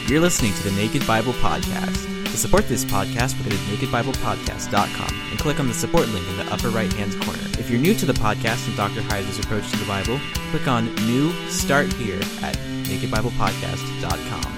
You're listening to the Naked Bible Podcast. To support this podcast, go to nakedbiblepodcast.com and click on the support link in the upper right-hand corner. If you're new to the podcast and Dr. Heiser's approach to the Bible, click on New Start Here at nakedbiblepodcast.com.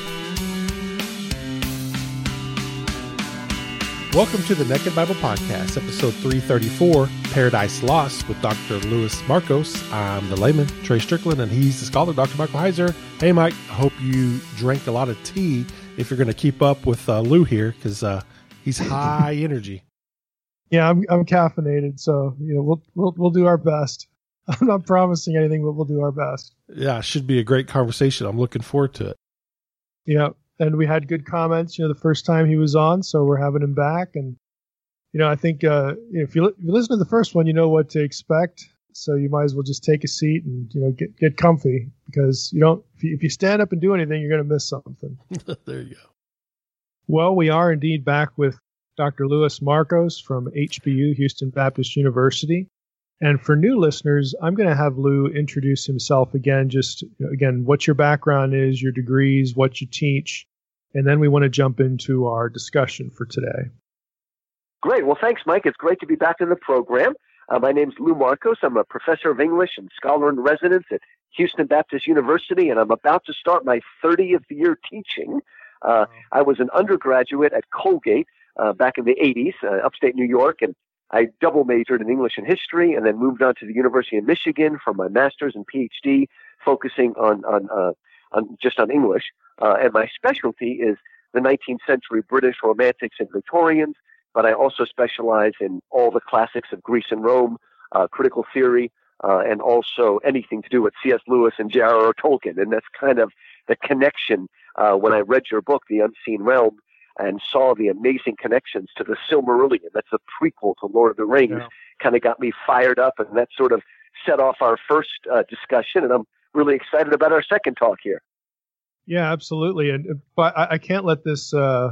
Welcome to the Naked Bible Podcast, episode 334, Paradise Lost, with Dr. Louis Markos. I'm the layman, Trey Strickland, and he's the scholar, Dr. Michael Heiser. Hey, Mike, I hope you drank a lot of tea if you're going to keep up with Lou here, because he's high energy. Yeah, I'm caffeinated, so we'll do our best. I'm not promising anything, but we'll do our best. Yeah, it should be a great conversation. I'm looking forward to it. Yeah. And we had good comments, the first time he was on, so we're having him back. And, I think if you listen to the first one, you know what to expect. So you might as well just take a seat and, get comfy, because if you stand up and do anything, you're going to miss something. There you go. Well, we are indeed back with Dr. Louis Markos from HBU, Houston Baptist University. And for new listeners, I'm going to have Lou introduce himself again, just, again, what your background is, your degrees, what you teach. And then we want to jump into our discussion for today. Great. Well, thanks, Mike. It's great to be back in the program. My name's Lou Markos. I'm a professor of English and scholar in residence at Houston Baptist University, and I'm about to start my 30th year teaching. I was an undergraduate at Colgate back in the 80s, upstate New York, and I double majored in English and history, and then moved on to the University of Michigan for my master's and PhD, focusing on English. And my specialty is the 19th century British Romantics and Victorians, but I also specialize in all the classics of Greece and Rome, critical theory, and also anything to do with C.S. Lewis and J.R.R. Tolkien. And that's kind of the connection when I read your book, The Unseen Realm, and saw the amazing connections to the Silmarillion. That's a prequel to Lord of the Rings. Kind of got me fired up, and that sort of set off our first discussion. And I'm really excited about our second talk here. Yeah, absolutely. But I can't let this go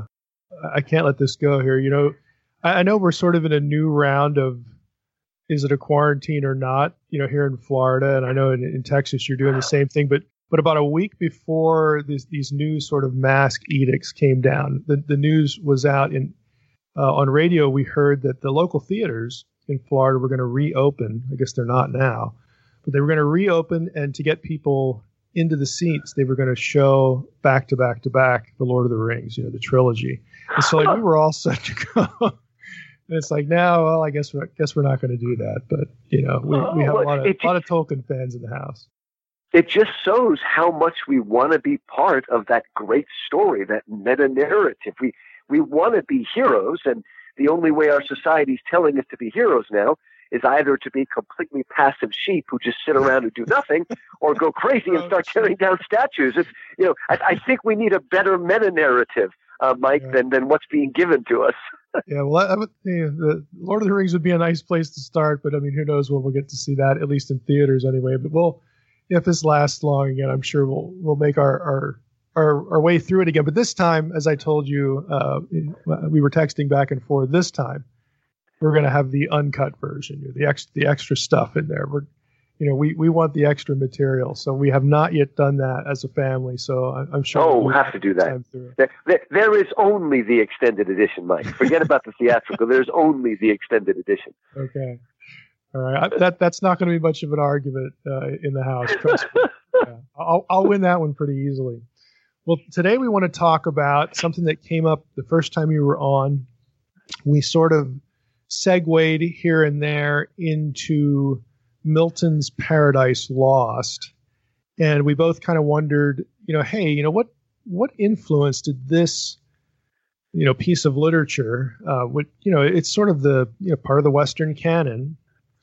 here. I know we're sort of in a new round of, is it a quarantine or not? Here in Florida, and I know in Texas you're doing the same thing. But about a week before these new sort of mask edicts came down, the news was out on radio. We heard that the local theaters in Florida were going to reopen. I guess they're not now, but they were going to reopen, and to get people into the seats, they were going to show back to back The Lord of the Rings, the trilogy. And so we were all set to go. And it's like, now, well, I guess we're not going to do that. But we have a lot of Tolkien fans in the house. It just shows how much we want to be part of that great story, that meta narrative. We want to be heroes, and the only way our society is telling us to be heroes now is either to be completely passive sheep who just sit around and do nothing, or go crazy and start tearing down statues. It's, I think we need a better meta narrative, Mike, than what's being given to us. Yeah, well, the Lord of the Rings would be a nice place to start, but who knows when we'll get to see that, at least in theaters anyway. But if this lasts long again, I'm sure we'll make our way through it again. But this time, as I told you, we were texting back and forth. This time, we're going to have the uncut version, the extra stuff in there. We want the extra material, so we have not yet done that as a family. So I'm sure we'll have to do that. There is only the extended edition, Mike. Forget about the theatrical. There's only the extended edition. Okay. All right. That's not going to be much of an argument in the house. Trust me. Yeah. I'll win that one pretty easily. Well, today we want to talk about something that came up the first time you were on. We sort of segued here and there into Milton's Paradise Lost, and we both kind of wondered, what influence did this, piece of literature, it's sort of the part of the Western canon.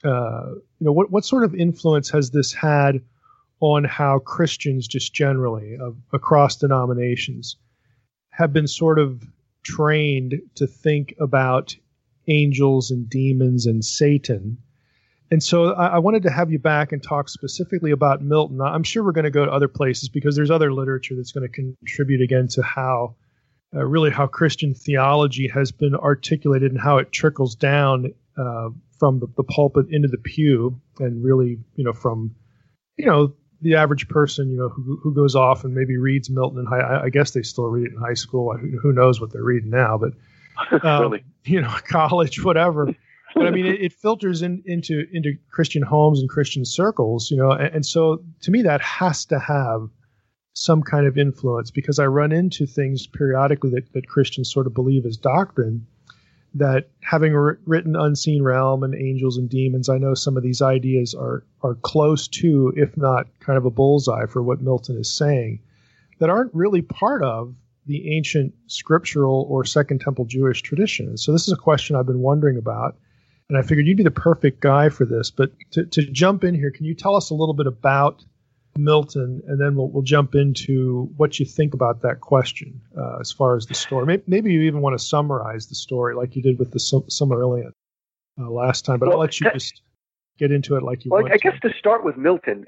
What sort of influence has this had on how Christians just generally across denominations have been sort of trained to think about angels and demons and Satan? And so I wanted to have you back and talk specifically about Milton. I'm sure we're going to go to other places because there's other literature that's going to contribute again to how Christian theology has been articulated and how it trickles down from the pulpit into the pew, and really, from, the average person, who goes off and maybe reads Milton in I guess they still read it in high school. Who knows what they're reading now, but really? College, whatever. But I mean, it filters into Christian homes and Christian circles, and so to me that has to have some kind of influence, because I run into things periodically that Christians sort of believe as doctrine, that having written Unseen Realm and angels and demons, I know some of these ideas are close to, if not kind of a bullseye for what Milton is saying, that aren't really part of the ancient scriptural or Second Temple Jewish tradition. So this is a question I've been wondering about, and I figured you'd be the perfect guy for this. But to jump in here, can you tell us a little bit about Milton, and then we'll jump into what you think about that question as far as the story. Maybe you even want to summarize the story like you did with the Silmarillion last time, but I'll let you just get into it like you want. I guess to start with Milton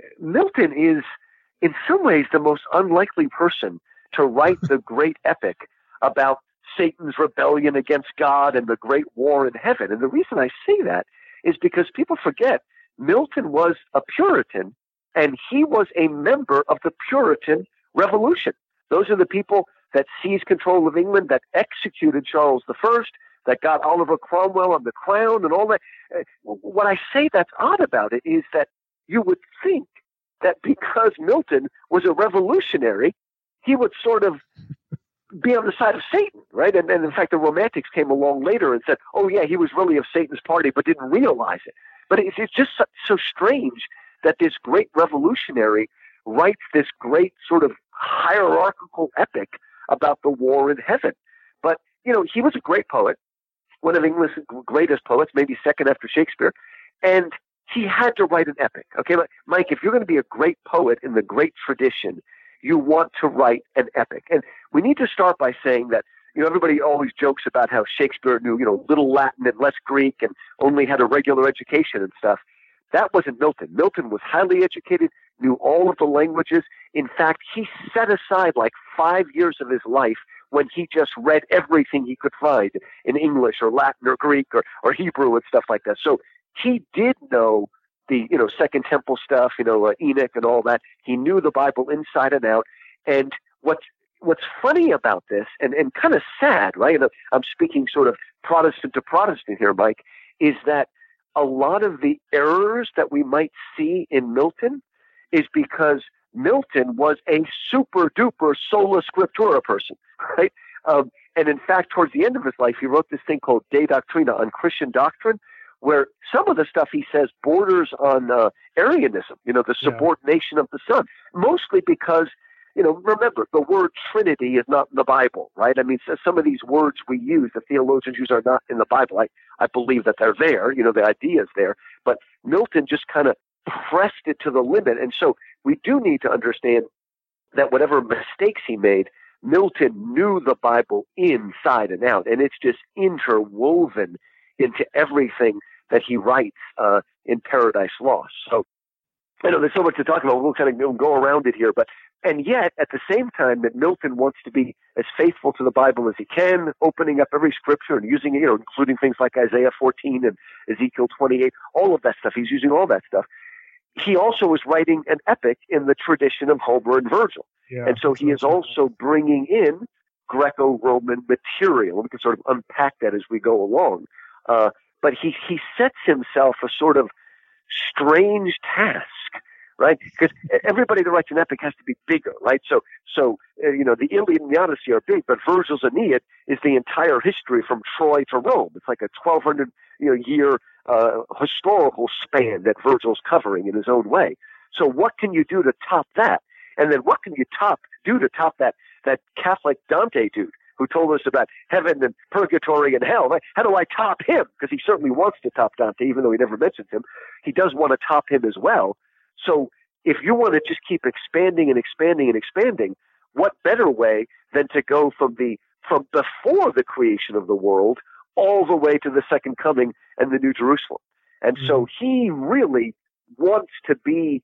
is in some ways the most unlikely person to write the great epic about Satan's rebellion against God and the great war in heaven. And the reason I say that is because people forget Milton was a Puritan, and he was a member of the Puritan Revolution. Those are the people that seized control of England, that executed Charles I, that got Oliver Cromwell on the crown and all that. What I say that's odd about it is that you would think that because Milton was a revolutionary, he would sort of be on the side of Satan, right? And in fact, the Romantics came along later and said, oh yeah, he was really of Satan's party, but didn't realize it. But it's just so strange that this great revolutionary writes this great sort of hierarchical epic about the war in heaven. But, he was a great poet, one of English's greatest poets, maybe second after Shakespeare, and he had to write an epic. Okay, Mike, if you're going to be a great poet in the great tradition, you want to write an epic. And we need to start by saying that, everybody always jokes about how Shakespeare knew, little Latin and less Greek and only had a regular education and stuff. That wasn't Milton. Milton was highly educated, knew all of the languages. In fact, he set aside like 5 years of his life when he just read everything he could find in English or Latin or Greek or Hebrew and stuff like that. So he did know the, Second Temple stuff, Enoch and all that. He knew the Bible inside and out. And what's funny about this and kind of sad, right? And I'm speaking sort of Protestant to Protestant here, Mike, is that a lot of the errors that we might see in Milton is because Milton was a super duper sola scriptura person, right? And in fact, towards the end of his life, he wrote this thing called De Doctrina, on Christian doctrine, where some of the stuff he says borders on Arianism, the subordination of the Son, mostly because, remember, the word Trinity is not in the Bible, right? I mean, so some of these words we use, the theologians use, are not in the Bible. I believe that they're there, the idea is there, but Milton just kind of pressed it to the limit. And so we do need to understand that whatever mistakes he made, Milton knew the Bible inside and out, and it's just interwoven into everything that he writes in Paradise Lost. So I know there's so much to talk about. We'll kind of go around it here, and yet at the same time that Milton wants to be as faithful to the Bible as he can, opening up every scripture and using it, including things like Isaiah 14 and Ezekiel 28, all of that stuff. He's using all that stuff. He also is writing an epic in the tradition of Homer and Virgil. Yeah, and so he is also bringing in Greco-Roman material. We can sort of unpack that as we go along. But he sets himself a sort of strange task, right? Because everybody that writes an epic has to be bigger, right? So the Iliad and the Odyssey are big, but Virgil's Aeneid is the entire history from Troy to Rome. It's like a 1,200 year historical span that Virgil's covering in his own way. So what can you do to top that? And then what can you do to top that Catholic Dante dude who told us about heaven and purgatory and hell? Right? How do I top him? Because he certainly wants to top Dante, even though he never mentions him. He does want to top him as well. So if you want to just keep expanding and expanding and expanding, what better way than to go from before the creation of the world all the way to the second coming and the New Jerusalem? And so he really wants to be,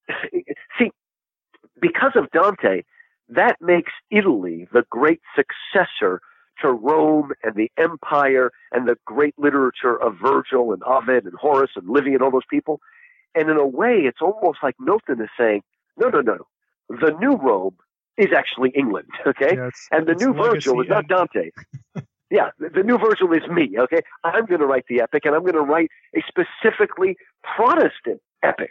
see, because of Dante, that makes Italy the great successor to Rome and the empire and the great literature of Virgil and Ovid and Horace and Livy and all those people. And in a way, it's almost like Milton is saying, No. The new Rome is actually England, okay? Yeah, and the new Virgil is not Dante. Yeah, the new Virgil is me, okay? I'm going to write the epic, and I'm going to write a specifically Protestant epic.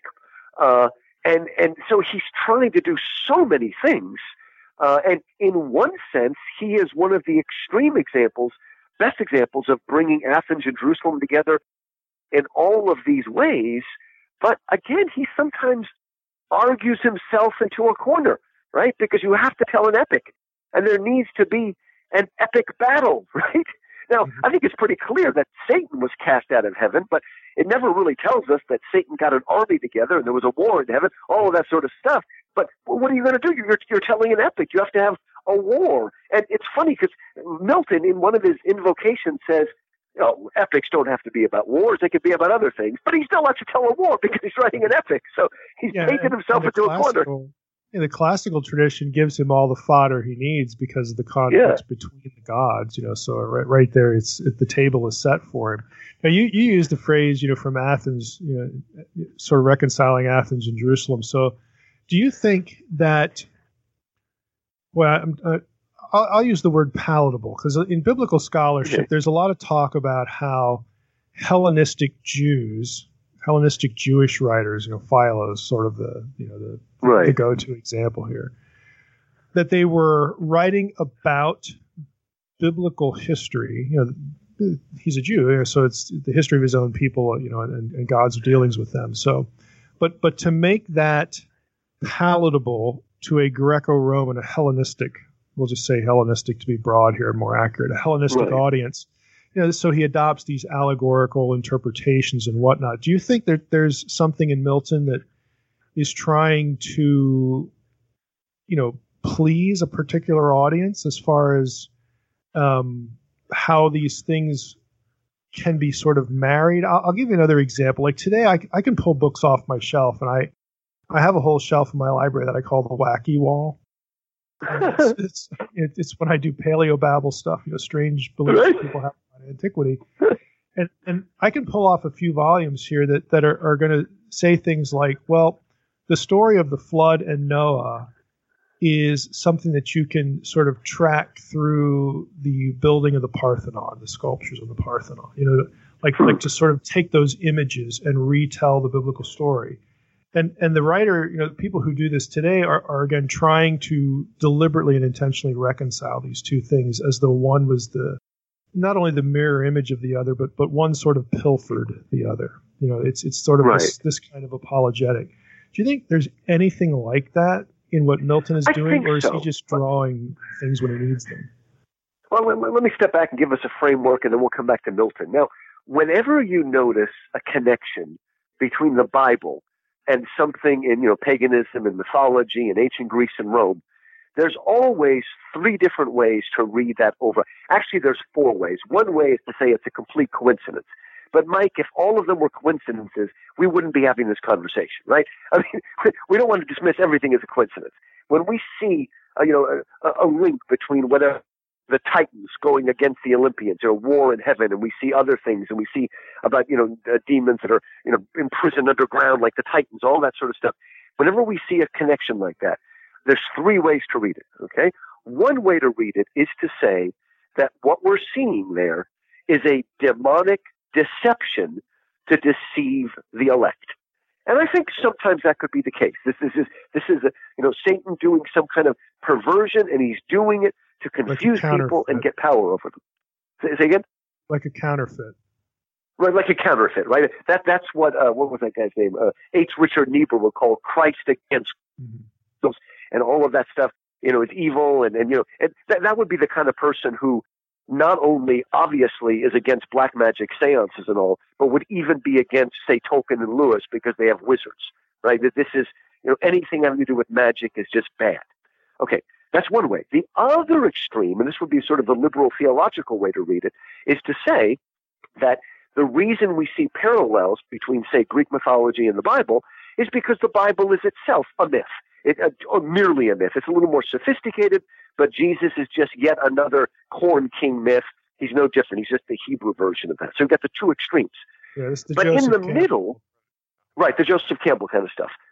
And so he's trying to do so many things. And in one sense, he is one of the extreme examples, best examples of bringing Athens and Jerusalem together in all of these ways. But again, he sometimes argues himself into a corner, right? Because you have to tell an epic, and there needs to be an epic battle, right? Now, I think it's pretty clear that Satan was cast out of heaven, but it never really tells us that Satan got an army together and there was a war in heaven, all of that sort of stuff. But what are you going to do? You're telling an epic. You have to have a war. And it's funny because Milton, in one of his invocations, says, epics don't have to be about wars. They could be about other things. But he still has to tell a war because he's writing an epic. So he's taken himself into a corner. The classical tradition gives him all the fodder he needs because of the conflicts between the gods. So right there, the table is set for him. Now you use the phrase, from Athens, sort of reconciling Athens and Jerusalem. So do you think that? Well, I'll use the word palatable because in biblical scholarship, there's a lot of talk about how Hellenistic Jewish writers, Philo's sort of the go-to example here, that they were writing about biblical history. He's a Jew, so it's the history of his own people, and God's dealings with them. So, but to make that palatable to a Greco-Roman, a Hellenistic, we'll just say Hellenistic to be broad here, more accurate, a Hellenistic audience. So he adopts these allegorical interpretations and whatnot. Do you think that there's something in Milton that is trying to, please a particular audience as far as how these things can be sort of married? I'll give you another example. Like today, I can pull books off my shelf, and I have a whole shelf in my library that I call the wacky wall. It's when I do paleobabble stuff, strange beliefs people have on antiquity. And I can pull off a few volumes here that are going to say things like, well, the story of the flood and Noah is something that you can sort of track through the building of the Parthenon, the sculptures of the Parthenon, like to sort of take those images and retell the biblical story. And the writer, people who do this today are again trying to deliberately and intentionally reconcile these two things as though one was not only the mirror image of the other, but one sort of pilfered the other. It's sort of this kind of apologetic. Do you think there's anything like that in what Milton is doing, or is he just drawing things when he needs them? Well, let me step back and give us a framework, and then we'll come back to Milton. Now, whenever you notice a connection between the Bible and something in, paganism and mythology and ancient Greece and Rome, there's always three different ways to read that over. Actually, there's four ways. One way is to say it's a complete coincidence. But Mike, if all of them were coincidences, we wouldn't be having this conversation, right? I mean, we don't want to dismiss everything as a coincidence. When we see, a link between whether the Titans going against the Olympians, or war in heaven, and we see other things, and we see about, demons that are, imprisoned underground like the Titans, all that sort of stuff. Whenever we see a connection like that, there's three ways to read it, okay? One way to read it is to say that what we're seeing there is a demonic deception to deceive the elect. And I think sometimes that could be the case. This is Satan doing some kind of perversion, and he's doing it to confuse people and get power over them. Say again? Like a counterfeit. Right, like a counterfeit, right? That's what was that guy's name? H. Richard Niebuhr would call Christ against those, and all of that stuff. It's evil, and that would be the kind of person who not only obviously is against black magic seances and all, but would even be against, say, Tolkien and Lewis because they have wizards, right? That this is, anything having to do with magic is just bad. Okay, that's one way. The other extreme, and this would be sort of the liberal theological way to read it, is to say that the reason we see parallels between, say, Greek mythology and the Bible is because the Bible is itself a myth. Or merely a myth. It's a little more sophisticated, but Jesus is just yet another corn king myth. He's no different. He's just the Hebrew version of that. So we've got the two extremes. Yeah, but in the middle, right, the Joseph Campbell kind of stuff.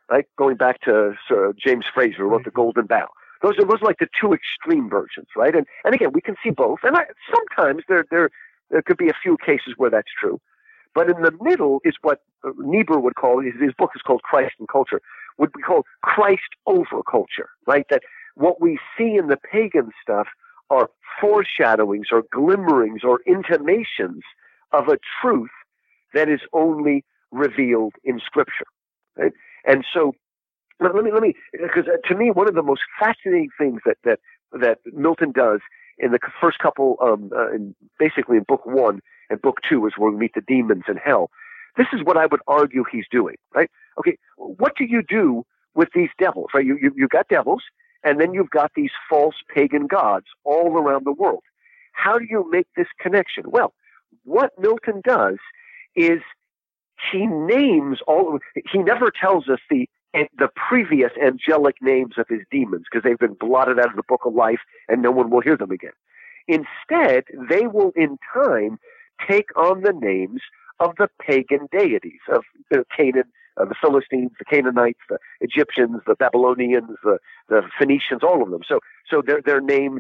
right? Going back to Sir James Fraser, who wrote The Golden Bough. Those are like the two extreme versions, right? And again, we can see both. And sometimes there could be a few cases where that's true. But in the middle is what Niebuhr would call, his book is called Christ and Culture, would be called Christ over culture, right? That what we see in the pagan stuff are foreshadowings or glimmerings or intimations of a truth that is only revealed in Scripture, right? And so, let me, because to me, one of the most fascinating things that Milton does in the first couple, basically in Book 1 and Book 2 is where we meet the demons in hell. This is what I would argue he's doing, right? Okay, what do you do with these devils, right? You've got devils, and then you've got these false pagan gods all around the world. How do you make this connection? Well, what Milton does is he names he never tells us the previous angelic names of his demons because they've been blotted out of the book of life and no one will hear them again. Instead, they will in time take on the names of the pagan deities of Canaan, the Philistines, the Canaanites, the Egyptians, the Babylonians, the Phoenicians, all of them. So they're named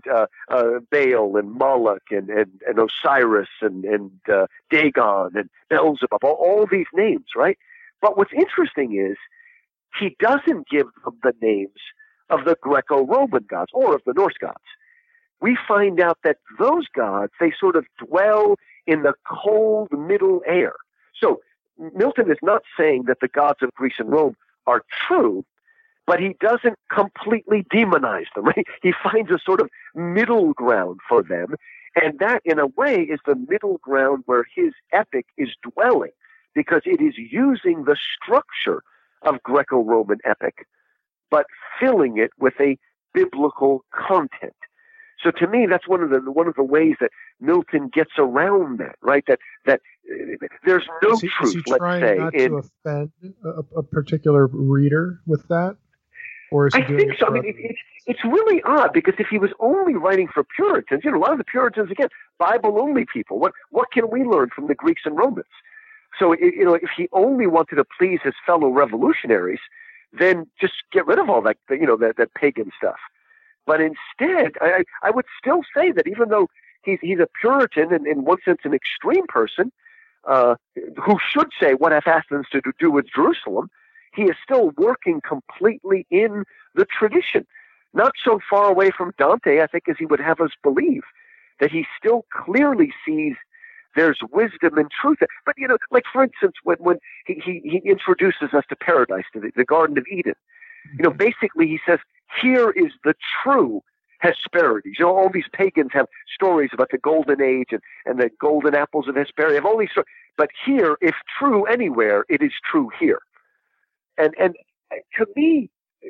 Baal and Moloch and Osiris and Dagon and Beelzebub, all these names, right? But what's interesting is he doesn't give them the names of the Greco-Roman gods or of the Norse gods. We find out that those gods, they sort of dwell in the cold middle air. So Milton is not saying that the gods of Greece and Rome are true, but he doesn't completely demonize them, right? He finds a sort of middle ground for them, and that, in a way, is the middle ground where his epic is dwelling, because it is using the structure of Greco-Roman epic, but filling it with a biblical content. So to me, that's one of the ways that Milton gets around that, right? That there's no truth. Is he trying not to offend a particular reader with that, or is he doing it? I think so. It's really odd, because if he was only writing for Puritans, a lot of the Puritans, again, Bible-only people. What can we learn from the Greeks and Romans? So if he only wanted to please his fellow revolutionaries, then just get rid of all that that pagan stuff. But instead, I would still say that even though he's a Puritan and in one sense an extreme person, who should say, what have Athens to do with Jerusalem, he is still working completely in the tradition. Not so far away from Dante, I think, as he would have us believe, that he still clearly sees there's wisdom and truth. But, like, for instance, when he introduces us to paradise, to the Garden of Eden, basically he says, here is the true Hesperides. All these pagans have stories about the golden age and the golden apples of Hesperia. Have all these stories. But here, if true anywhere, it is true here. And to me,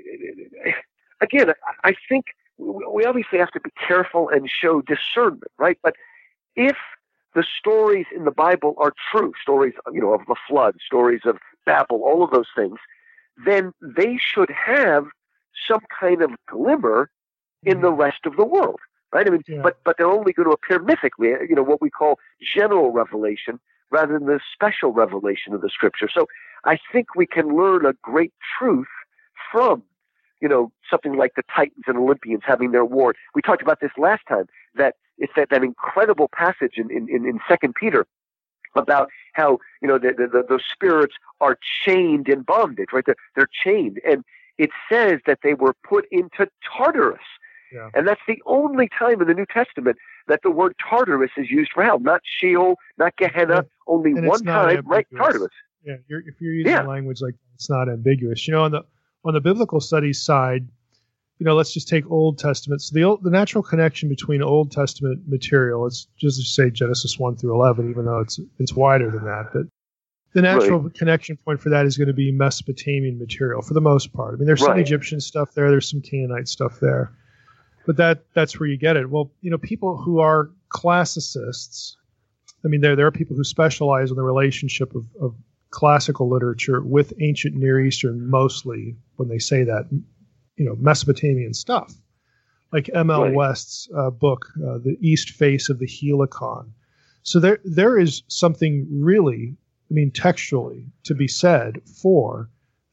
again, I think we obviously have to be careful and show discernment, right? But if the stories in the Bible are true, stories, of the flood, stories of Babel, all of those things, then they should have some kind of glimmer in the rest of the world, right? I mean, yeah. But they're only going to appear mythically, what we call general revelation rather than the special revelation of the Scripture. So I think we can learn a great truth from, something like the Titans and Olympians having their war. We talked about this last time, that it's that incredible passage in 2 Peter about how, those spirits are chained in bondage, right? They're chained. And it says that they were put into Tartarus. Yeah. And that's the only time in the New Testament that the word Tartarus is used for hell, not Sheol, not Gehenna, only one time, right? Tartarus. Yeah, if you're using language like that, it's not ambiguous. On the biblical studies side, let's just take Old Testament. So the natural connection between Old Testament material, it's just to say Genesis 1 through 11, even though it's wider than that, but the natural connection point for that is going to be Mesopotamian material for the most part. I mean, there's some Egyptian stuff there, there's some Canaanite stuff there, but that's where you get it. Well, people who are classicists, I mean, there are people who specialize in the relationship of classical literature with ancient Near Eastern, mostly when they say that, Mesopotamian stuff, like M.L. West's book, The East Face of the Helicon. So there is something really, textually to be said for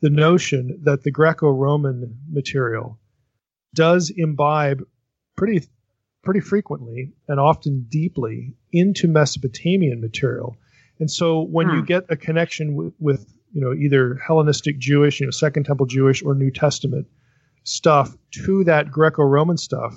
the notion that the Greco-Roman material does imbibe pretty frequently and often deeply into Mesopotamian material. And so when you get a connection with either Hellenistic Jewish, Second Temple Jewish or New Testament stuff to that Greco-Roman stuff,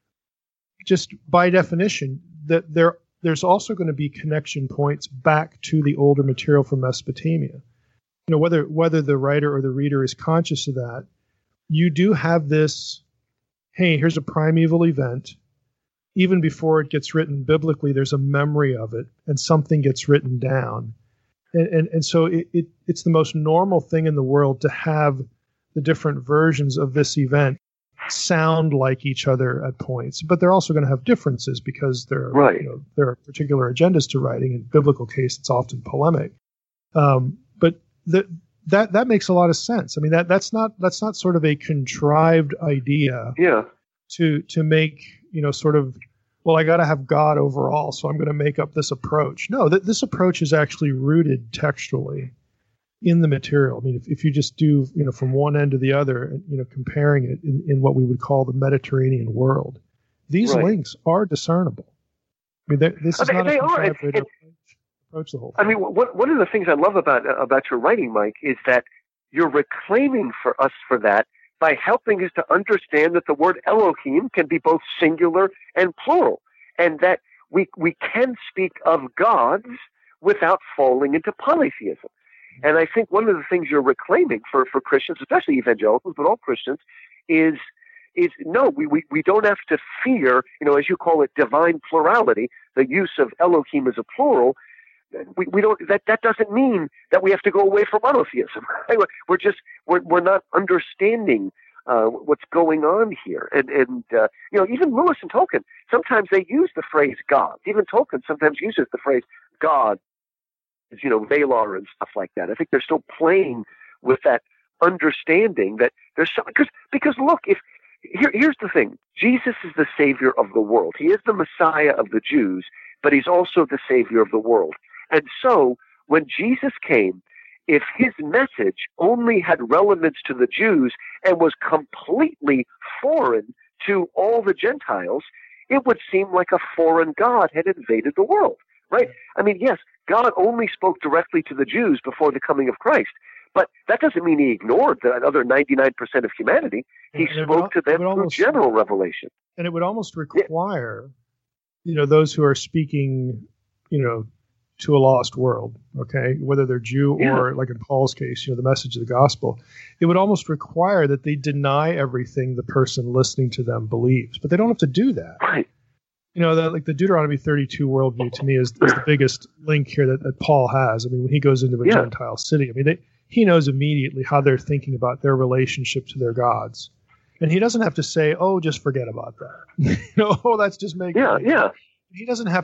just by definition, that there's also going to be connection points back to the older material from Mesopotamia. Whether the writer or the reader is conscious of that, you do have this, hey, here's a primeval event. Even before it gets written biblically, there's a memory of it, and something gets written down. And so it's the most normal thing in the world to have the different versions of this event sound like each other at points, but they're also going to have differences because there are particular agendas to writing. In biblical case, it's often polemic. But that makes a lot of sense. I mean, that's not sort of a contrived idea. Yeah. To make sort of, well, I got to have God overall, so I'm going to make up this approach. No, this approach is actually rooted textually in the material. I mean, if you just do, from one end to the other, comparing it in what we would call the Mediterranean world, these links are discernible. I mean, this is not a contrived way to approach the whole thing. I mean, one of the things I love about your writing, Mike, is that you're reclaiming for us for that by helping us to understand that the word Elohim can be both singular and plural, and that we can speak of gods without falling into polytheism. And I think one of the things you're reclaiming for Christians, especially evangelicals, but all Christians, is no, we don't have to fear, as you call it, divine plurality, the use of Elohim as a plural. We don't. That doesn't mean that we have to go away from monotheism. We're not understanding what's going on here. And even Lewis and Tolkien, sometimes they use the phrase God. Even Tolkien sometimes uses the phrase God, Valar and stuff like that. I think they're still playing with that understanding that there's something, because look, here's the thing. Jesus is the Savior of the world. He is the Messiah of the Jews, but he's also the Savior of the world. And so when Jesus came, if his message only had relevance to the Jews and was completely foreign to all the Gentiles, it would seem like a foreign God had invaded the world, right? I mean, yes, God only spoke directly to the Jews before the coming of Christ, but that doesn't mean he ignored the other 99% of humanity. He spoke to them through general revelation. And it would almost require, those who are speaking, to a lost world, okay, whether they're Jew or, like in Paul's case, the message of the gospel, it would almost require that they deny everything the person listening to them believes. But they don't have to do that. Right. Like the Deuteronomy 32 worldview to me is the biggest link here that Paul has. I mean, when he goes into a Gentile city, I mean, he knows immediately how they're thinking about their relationship to their gods. And he doesn't have to say, oh, just forget about that. That's just making it. Yeah. He doesn't have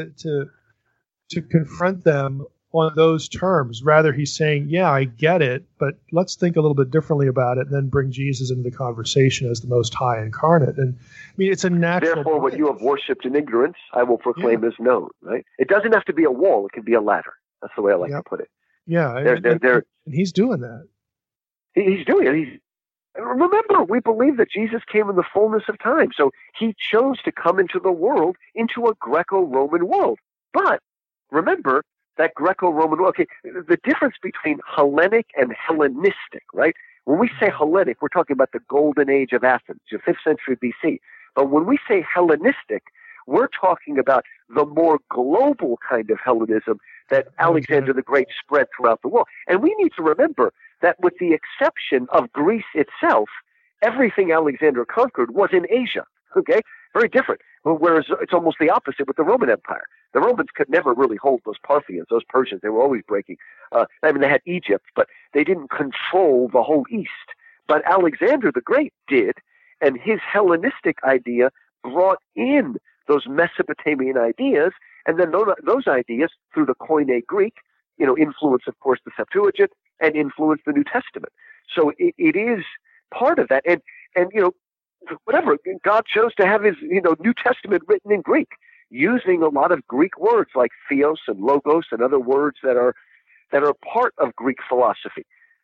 to confront them on those terms. Rather, he's saying, yeah, I get it, but let's think a little bit differently about it and then bring Jesus into the conversation as the Most High incarnate. And I mean, it's a natural. Therefore, what you have worshipped in ignorance, I will proclaim as known, right? It doesn't have to be a wall. It can be a ladder. That's the way I like to put it. Yeah. And he's doing that. He's doing it. Remember, we believe that Jesus came in the fullness of time. So he chose to come into the world, into a Greco-Roman world. But remember that Greco-Roman world, okay, the difference between Hellenic and Hellenistic, right? When we say Hellenic, we're talking about the golden age of Athens, the 5th century BC. But when we say Hellenistic, we're talking about the more global kind of Hellenism that Alexander the Great spread throughout the world. And we need to remember that with the exception of Greece itself, everything Alexander conquered was in Asia, okay? Very different. Whereas it's almost the opposite with the Roman Empire. The Romans could never really hold those Parthians, those Persians. They were always breaking. They had Egypt, but they didn't control the whole East. But Alexander the Great did, and his Hellenistic idea brought in those Mesopotamian ideas, and then those ideas, through the Koine Greek, influence, of course, the Septuagint, and influence the New Testament. So it is part of that. And whatever, God chose to have his, New Testament written in Greek, using a lot of Greek words like theos and logos and other words that are part of Greek philosophy.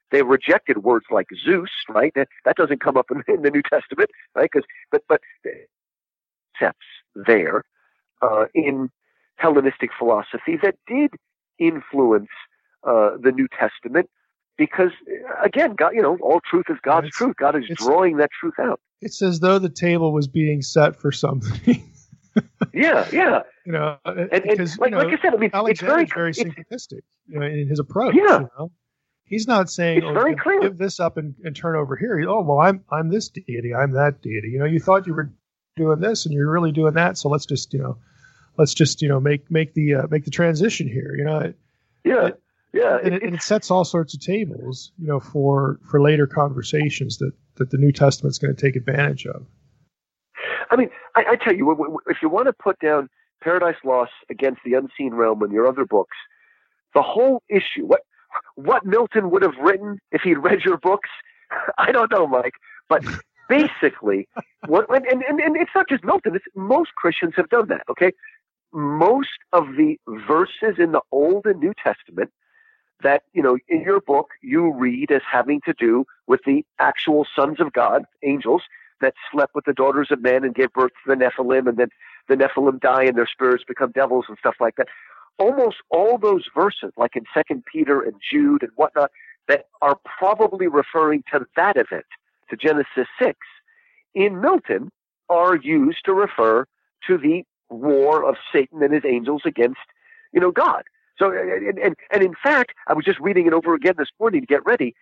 They rejected words like Zeus, right? That doesn't come up in the New Testament, right? But concepts there in Hellenistic philosophy that did influence the New Testament, because again, God, all truth is God's truth. God is drawing that truth out. It's as though the table was being set for something. Yeah. Because, like I said, I mean, Alexander's it's very syncretistic, in his approach. Yeah. He's not saying, it's very clear. Give this up and turn over here. I'm this deity, I'm that deity. You thought you were doing this, and you're really doing that. So let's just make the transition here. And it sets all sorts of tables, for later conversations that the New Testament's going to take advantage of. I mean, I tell you, if you want to put down Paradise Lost against the Unseen Realm in your other books, the whole issue, what Milton would have written if he'd read your books, I don't know, Mike. But basically, and it's not just Milton. Most Christians have done that. Okay, most of the verses in the Old and New Testament that in your book you read as having to do with the actual sons of God, angels, that slept with the daughters of men and gave birth to the Nephilim, and then the Nephilim die and their spirits become devils and stuff like that. Almost all those verses, like in 2 Peter and Jude and whatnot, that are probably referring to that event, to Genesis 6, in Milton, are used to refer to the war of Satan and his angels against, God. So, and in fact, I was just reading it over again this morning to get ready.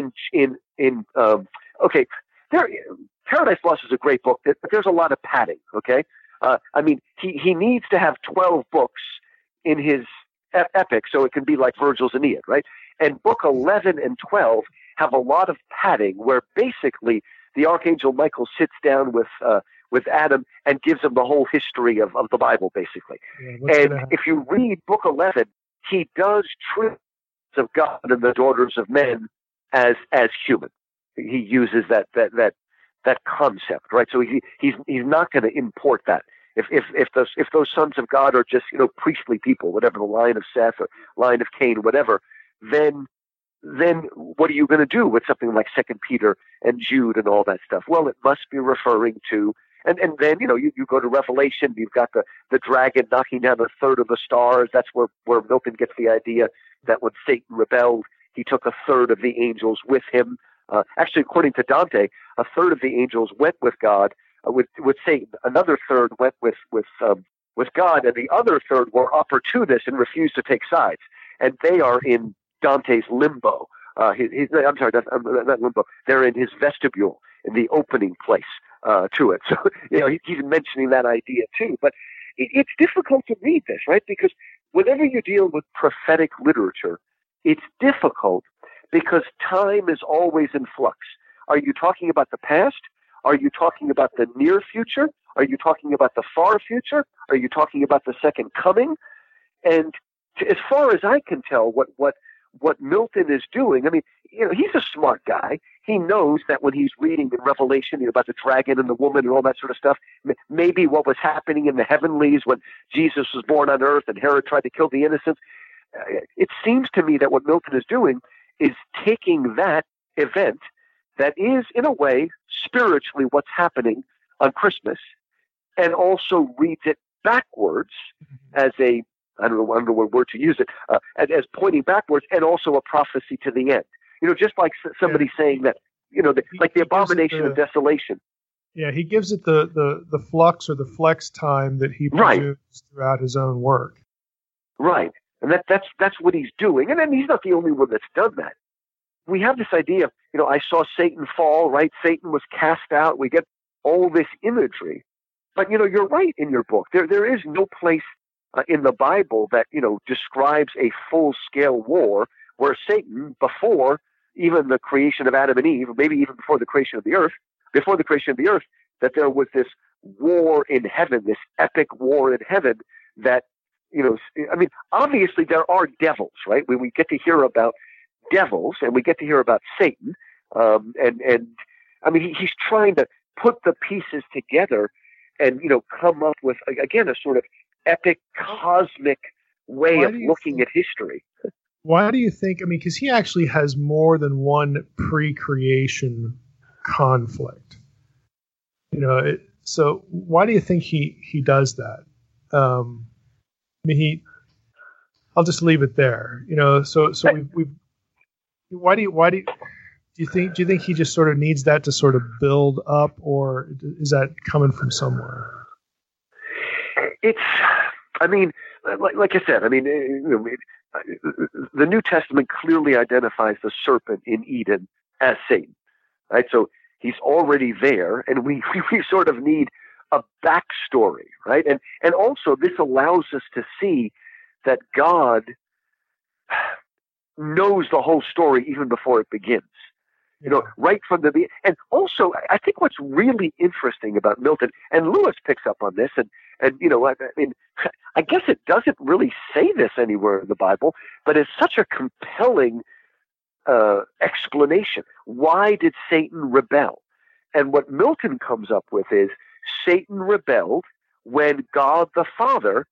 Paradise Lost is a great book, but there's a lot of padding. Okay, I mean, he needs to have 12 books in his epic, so it can be like Virgil's Aeneid, right? And book 11 and 12 have a lot of padding, where basically the Archangel Michael sits down with Adam and gives him the whole history of the Bible, basically. Yeah, and if you read book 11, he does treat of God and the daughters of men as human. He uses that concept, right? So he's not going to import that. If those sons of God are just priestly people, whatever, the line of Seth or line of Cain, whatever, then what are you going to do with something like 2 Peter and Jude and all that stuff? Well, it must be referring to, and then you go to Revelation, you've got the dragon knocking down a third of the stars. That's where Milton gets the idea that when Satan rebelled, he took a third of the angels with him. Actually, according to Dante, a third of the angels went with God, with Satan. Another third went with God, and the other third were opportunists and refused to take sides. And they are in Dante's limbo. I'm sorry, not limbo. They're in his vestibule, in the opening place to it. So he's mentioning that idea too. But it's difficult to read this, right? Because whenever you deal with prophetic literature, it's difficult because time is always in flux. Are you talking about the past? Are you talking about the near future? Are you talking about the far future? Are you talking about the second coming? And as far as I can tell, what Milton is doing, I mean, he's a smart guy. He knows that when he's reading in Revelation about the dragon and the woman and all that sort of stuff, maybe what was happening in the heavenlies when Jesus was born on earth and Herod tried to kill the innocents, it seems to me that what Milton is doing is taking that event that is, in a way, spiritually what's happening on Christmas, and also reads it backwards as a, I don't know what word to use it, as pointing backwards, and also a prophecy to the end. Just like somebody saying that, like the abomination of desolation. Yeah, he gives it the flux or the flex time that he presumes throughout his own work. Right. And that's what he's doing. And then he's not the only one that's done that. We have this idea of, I saw Satan fall, right? Satan was cast out. We get all this imagery. But, you're right in your book. There is no place in the Bible that, describes a full-scale war where Satan, before even the creation of Adam and Eve, or maybe even before the creation of the earth, that there was this war in heaven, this epic war in heaven that, obviously there are devils, right? When we get to hear about devils and we get to hear about Satan, he's trying to put the pieces together and, come up with, again, a sort of epic, cosmic way of looking at history. Why do you think? I mean, because he actually has more than one pre-creation conflict. So why do you think he does that? I mean, I'll just leave it there. So we've. Why do you think he just sort of needs that to sort of build up, or is that coming from somewhere? I mean, like I said, I mean, the New Testament clearly identifies the serpent in Eden as Satan, right? So he's already there, and we sort of need a backstory, right? And also this allows us to see that God knows the whole story even before it begins. Right from the beginning. And also, I think what's really interesting about Milton, and Lewis picks up on this, and I mean, I guess it doesn't really say this anywhere in the Bible, but it's such a compelling explanation. Why did Satan rebel? And what Milton comes up with is Satan rebelled when God the Father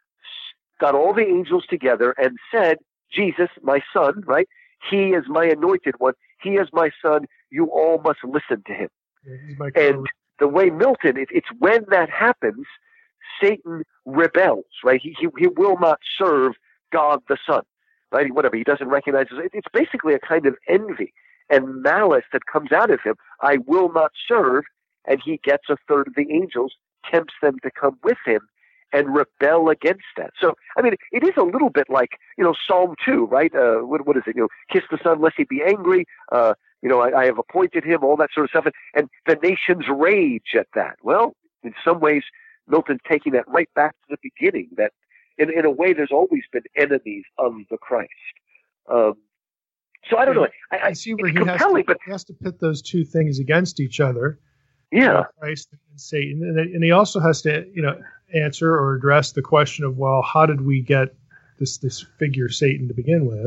got all the angels together and said, Jesus, my son, right? He is my anointed one. He is my son. You all must listen to him. And the way Milton, it's when that happens, Satan rebels, right? He will not serve God the Son, right? Whatever, he doesn't recognize it. It's basically a kind of envy and malice that comes out of him. I will not serve, and he gets a third of the angels, tempts them to come with him, and rebel against that. So, I mean, it is a little bit like, Psalm 2, right? What is it? Kiss the Son lest he be angry. I have appointed him, all that sort of stuff. And the nations rage at that. Well, in some ways, Milton's taking that right back to the beginning, that in a way there's always been enemies of the Christ. So I don't know. I see where he has to pit those two things against each other. Yeah. Christ and Satan. And he also has to, answer or address the question of, well, how did we get this figure Satan to begin with?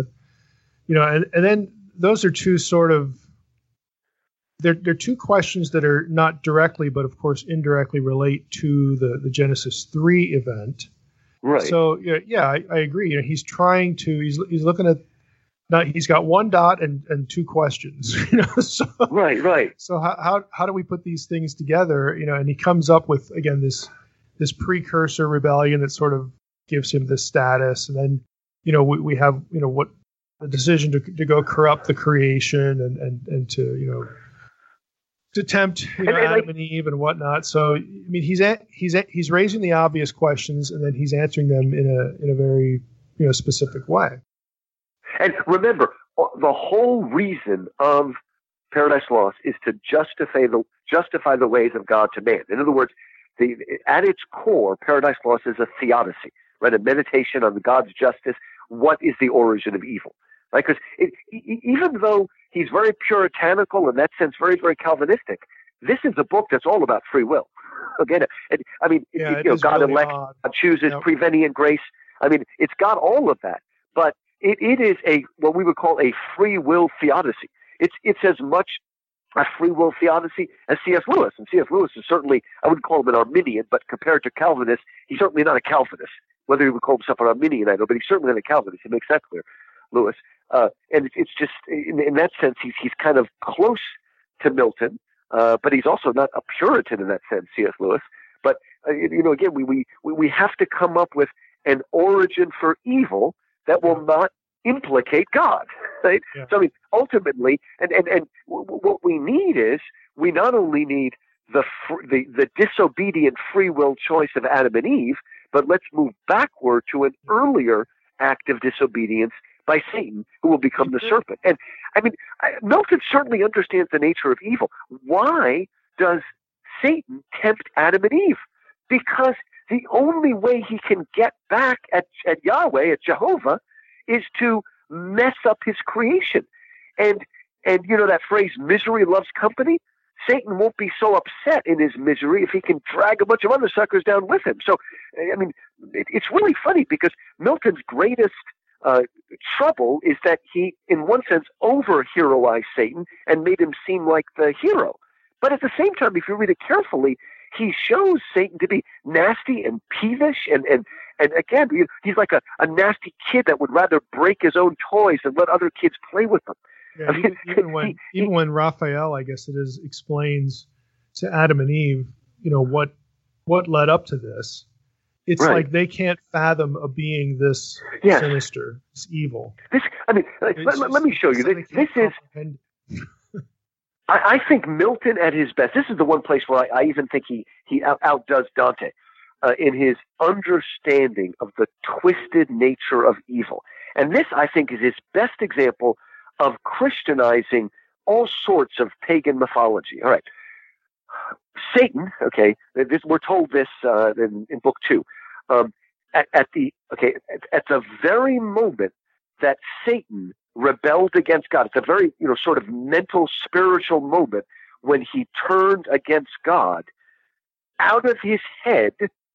And then those are two sort of, they're two questions that are not directly, but of course indirectly relate to the Genesis 3 event. Right. So I agree. He's trying to, he's looking at, he's got one dot and two questions, So, right. So how do we put these things together? And he comes up with, again, this precursor rebellion that sort of gives him this status, and then we have what the decision to go corrupt the creation and to to tempt Adam and Eve and whatnot. So I mean he's raising the obvious questions, and then he's answering them in a very specific way. And remember, the whole reason of Paradise Lost is to justify the ways of God to man. In other words, at its core, Paradise Lost is a theodicy, right? A meditation on God's justice. What is the origin of evil? Right? Because even though he's very puritanical, in that sense, very, very Calvinistic, this is a book that's all about free will. Again, God really elects, God chooses, prevenient grace. I mean, it's got all of that, but it is what we would call a free will theodicy. It's as much a free will theodicy as C.S. Lewis. And C.S. Lewis is certainly, I wouldn't call him an Arminian, but compared to Calvinists, he's certainly not a Calvinist. Whether he would call himself an Arminian, I don't know, but he's certainly not a Calvinist. He makes that clear, Lewis. And it's just, in that sense, he's kind of close to Milton, but he's also not a Puritan in that sense, C.S. Lewis. But, again, we have to come up with an origin for evil that will not implicate God, right? Yeah. So I mean, ultimately, and what we need is, we not only need the disobedient free will choice of Adam and Eve, but let's move backward to an earlier act of disobedience by Satan, who will become the serpent. And I mean, Milton certainly understands the nature of evil. Why does Satan tempt Adam and Eve? Because the only way he can get back at Yahweh, at Jehovah, is to mess up his creation. And that phrase, misery loves company, Satan won't be so upset in his misery if he can drag a bunch of other suckers down with him. So, I mean, it's really funny because Milton's greatest trouble is that he, in one sense, over-heroized Satan and made him seem like the hero. But at the same time, if you read it carefully, he shows Satan to be nasty and peevish, and again, he's like a nasty kid that would rather break his own toys and let other kids play with them. Yeah, even when Raphael, I guess it is, explains to Adam and Eve, what led up to this. It's right. Like they can't fathom a being this sinister, this evil. Let me show you. This is. I think Milton at his best. This is the one place where I even think he outdoes Dante in his understanding of the twisted nature of evil. And this, I think, is his best example of Christianizing all sorts of pagan mythology. All right. Satan, okay, we're told this in Book 2. At the very moment that Satan rebelled against God, it's a very sort of mental, spiritual moment when he turned against God. Out of his head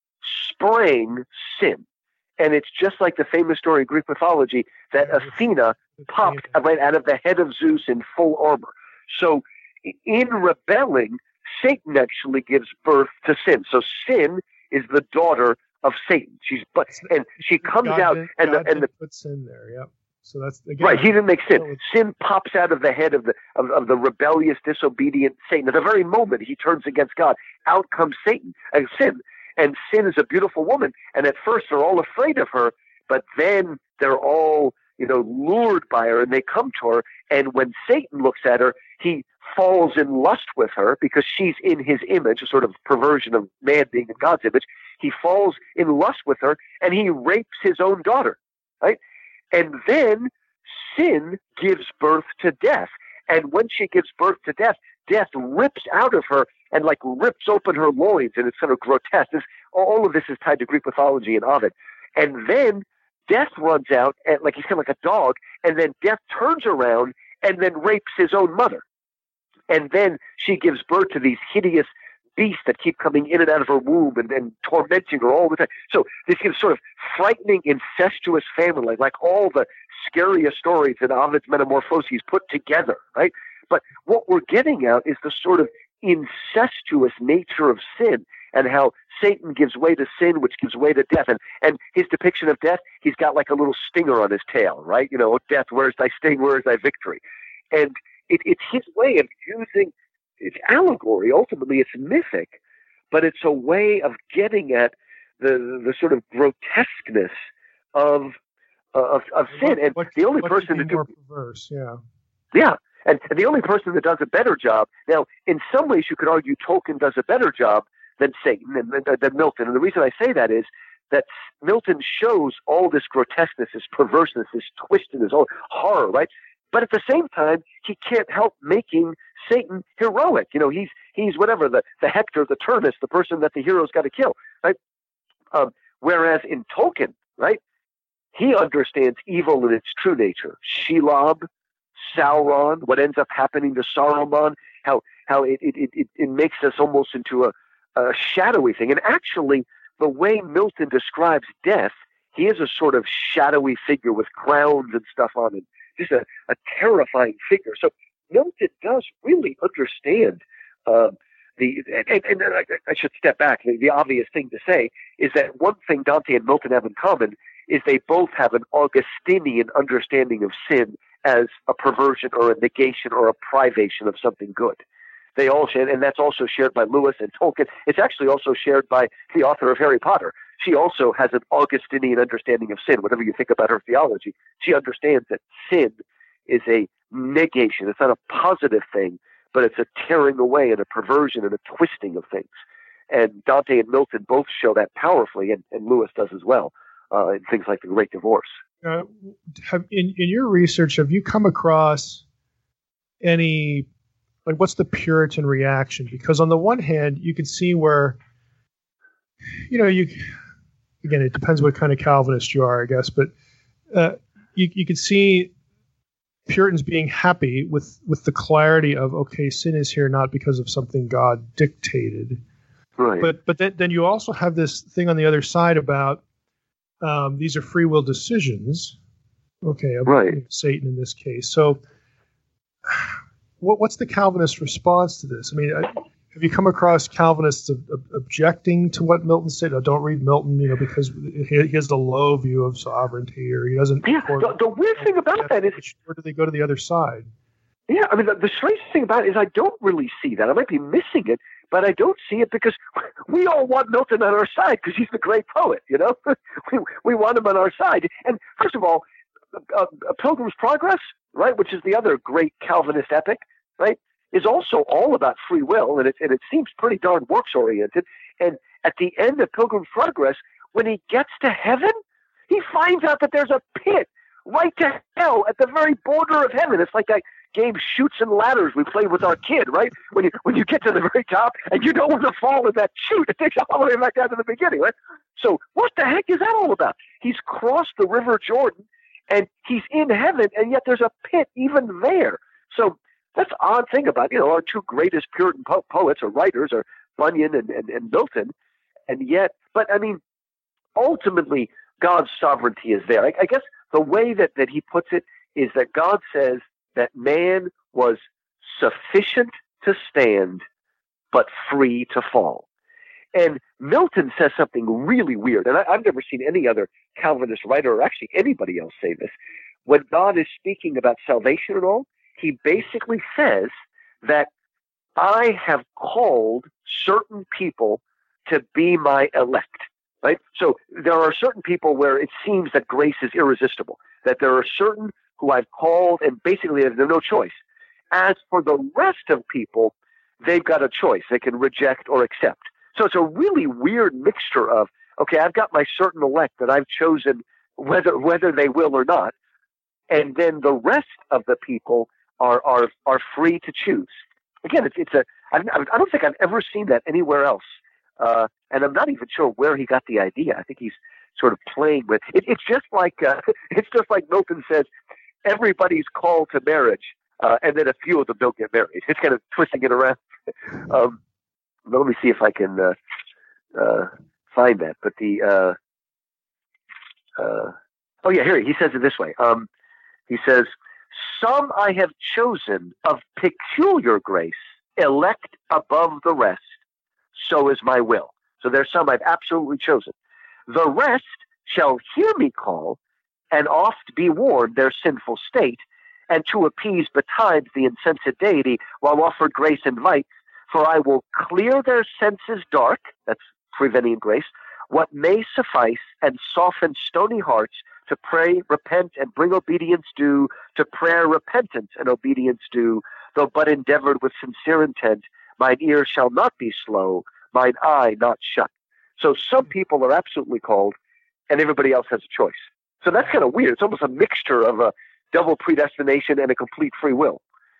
sprang sin, and it's just like the famous story in Greek mythology that Athena popped right out of the head of Zeus in full armor. So, in rebelling, Satan actually gives birth to sin. So sin is the daughter of Satan. She comes out and put sin there. Yep. So that's again, right. He didn't make sin. Sin pops out of the head of the rebellious, disobedient Satan. At the very moment he turns against God, out comes Satan and sin. And sin is a beautiful woman. And at first they're all afraid of her, but then they're all lured by her, and they come to her. And when Satan looks at her, he falls in lust with her because she's in his image, a sort of perversion of man being in God's image. He falls in lust with her, and he rapes his own daughter, right? And then sin gives birth to death. And when she gives birth to death, death rips out of her and rips open her loins, and it's sort of grotesque. All of this is tied to Greek mythology and Ovid. And then death runs out, and he's kind of like a dog, and then death turns around and then rapes his own mother. And then she gives birth to these hideous beasts that keep coming in and out of her womb and tormenting her all the time. So this is sort of frightening, incestuous family, like all the scariest stories in Ovid's Metamorphoses put together, right? But what we're getting at is the sort of incestuous nature of sin, and how Satan gives way to sin, which gives way to death. And his depiction of death, he's got like a little stinger on his tail, right? Oh, death, where's thy sting? Where is thy victory? And it's his way of using, it's allegory, ultimately it's mythic, but it's a way of getting at the sort of grotesqueness of sin. And the only person to do more perverse, yeah. And the only person that does a better job, now, in some ways you could argue Tolkien does a better job than Satan and than Milton. And the reason I say that is that Milton shows all this grotesqueness, this perverseness, this twistedness, all horror, right? But at the same time, he can't help making Satan heroic. He's whatever, the Hector, the Turnus, the person that the hero's got to kill, right? Whereas in Tolkien, right, he understands evil in its true nature. Shelob, Sauron, what ends up happening to Saruman, how it makes us almost into a shadowy thing. And actually, the way Milton describes death, he is a sort of shadowy figure with crowns and stuff on it. Just a terrifying figure. So Milton does really understand and I should step back. The obvious thing to say is that one thing Dante and Milton have in common is they both have an Augustinian understanding of sin as a perversion or a negation or a privation of something good. They all share, and that's also shared by Lewis and Tolkien. It's actually also shared by the author of Harry Potter. She also has an Augustinian understanding of sin. Whatever you think about her theology, she understands that sin is a negation. It's not a positive thing, but it's a tearing away and a perversion and a twisting of things. And Dante and Milton both show that powerfully, and Lewis does as well, in things like The Great Divorce. In your research, have you come across any, what's the Puritan reaction? Because on the one hand, you can see where, again, it depends what kind of Calvinist you are, I guess, but you can see Puritans being happy with the clarity of, okay, sin is here not because of something God dictated. Right. But then you also have this thing on the other side about these are free will decisions. Okay, right. Satan in this case. So what's the Calvinist response to this? I mean, Have you come across Calvinists objecting to what Milton said? Don't read Milton, because he has the low view of sovereignty, or he doesn't. Yeah, the weird thing about that is, where do they go to the other side? Yeah, I mean, the strange thing about it is I don't really see that. I might be missing it, but I don't see it because we all want Milton on our side because he's the great poet, we want him on our side. And first of all, Pilgrim's Progress, right, which is the other great Calvinist epic, right, is also all about free will, and it seems pretty darn works-oriented. And at the end of Pilgrim's Progress, when he gets to heaven, he finds out that there's a pit right to hell at the very border of heaven. It's like that game Chutes and Ladders we played with our kid, right? When you get to the very top and you don't want to fall in that chute, it takes you all the way back down to the beginning, right? So what the heck is that all about? He's crossed the River Jordan and he's in heaven, and yet there's a pit even there. So that's the odd thing about, our two greatest Puritan poets or writers are Bunyan and Milton. And yet, but I mean, ultimately, God's sovereignty is there. I guess the way that he puts it is that God says that man was sufficient to stand, but free to fall. And Milton says something really weird, and I've never seen any other Calvinist writer or actually anybody else say this. When God is speaking about salvation and all, he basically says that I have called certain people to be my elect, right? So there are certain people where it seems that grace is irresistible, that there are certain who I've called and basically have no choice. As for the rest of people, they've got a choice. They can reject or accept. So it's a really weird mixture of, okay, I've got my certain elect that I've chosen whether they will or not, and then the rest of the people are free to choose. Again, I don't think I've ever seen that anywhere else, and I'm not even sure where he got the idea. I think he's sort of playing with it. It's just like Milton says, everybody's called to marriage, and then a few of them don't get married. It's kind of twisting it around. Let me see if I can find that. But here he says it this way. He says, "Some I have chosen of peculiar grace, elect above the rest. So is my will." So there's some I've absolutely chosen. "The rest shall hear me call, and oft be warned their sinful state, and to appease betimes the insensate deity, while offered grace invites, for I will clear their senses dark," that's prevenient grace, "what may suffice, and soften stony hearts, to pray, repent, and bring obedience due, to prayer, repentance, and obedience due, though but endeavored with sincere intent, mine ear shall not be slow, mine eye not shut." So some people are absolutely called, and everybody else has a choice. So that's kind of weird. It's almost a mixture of a double predestination and a complete free will.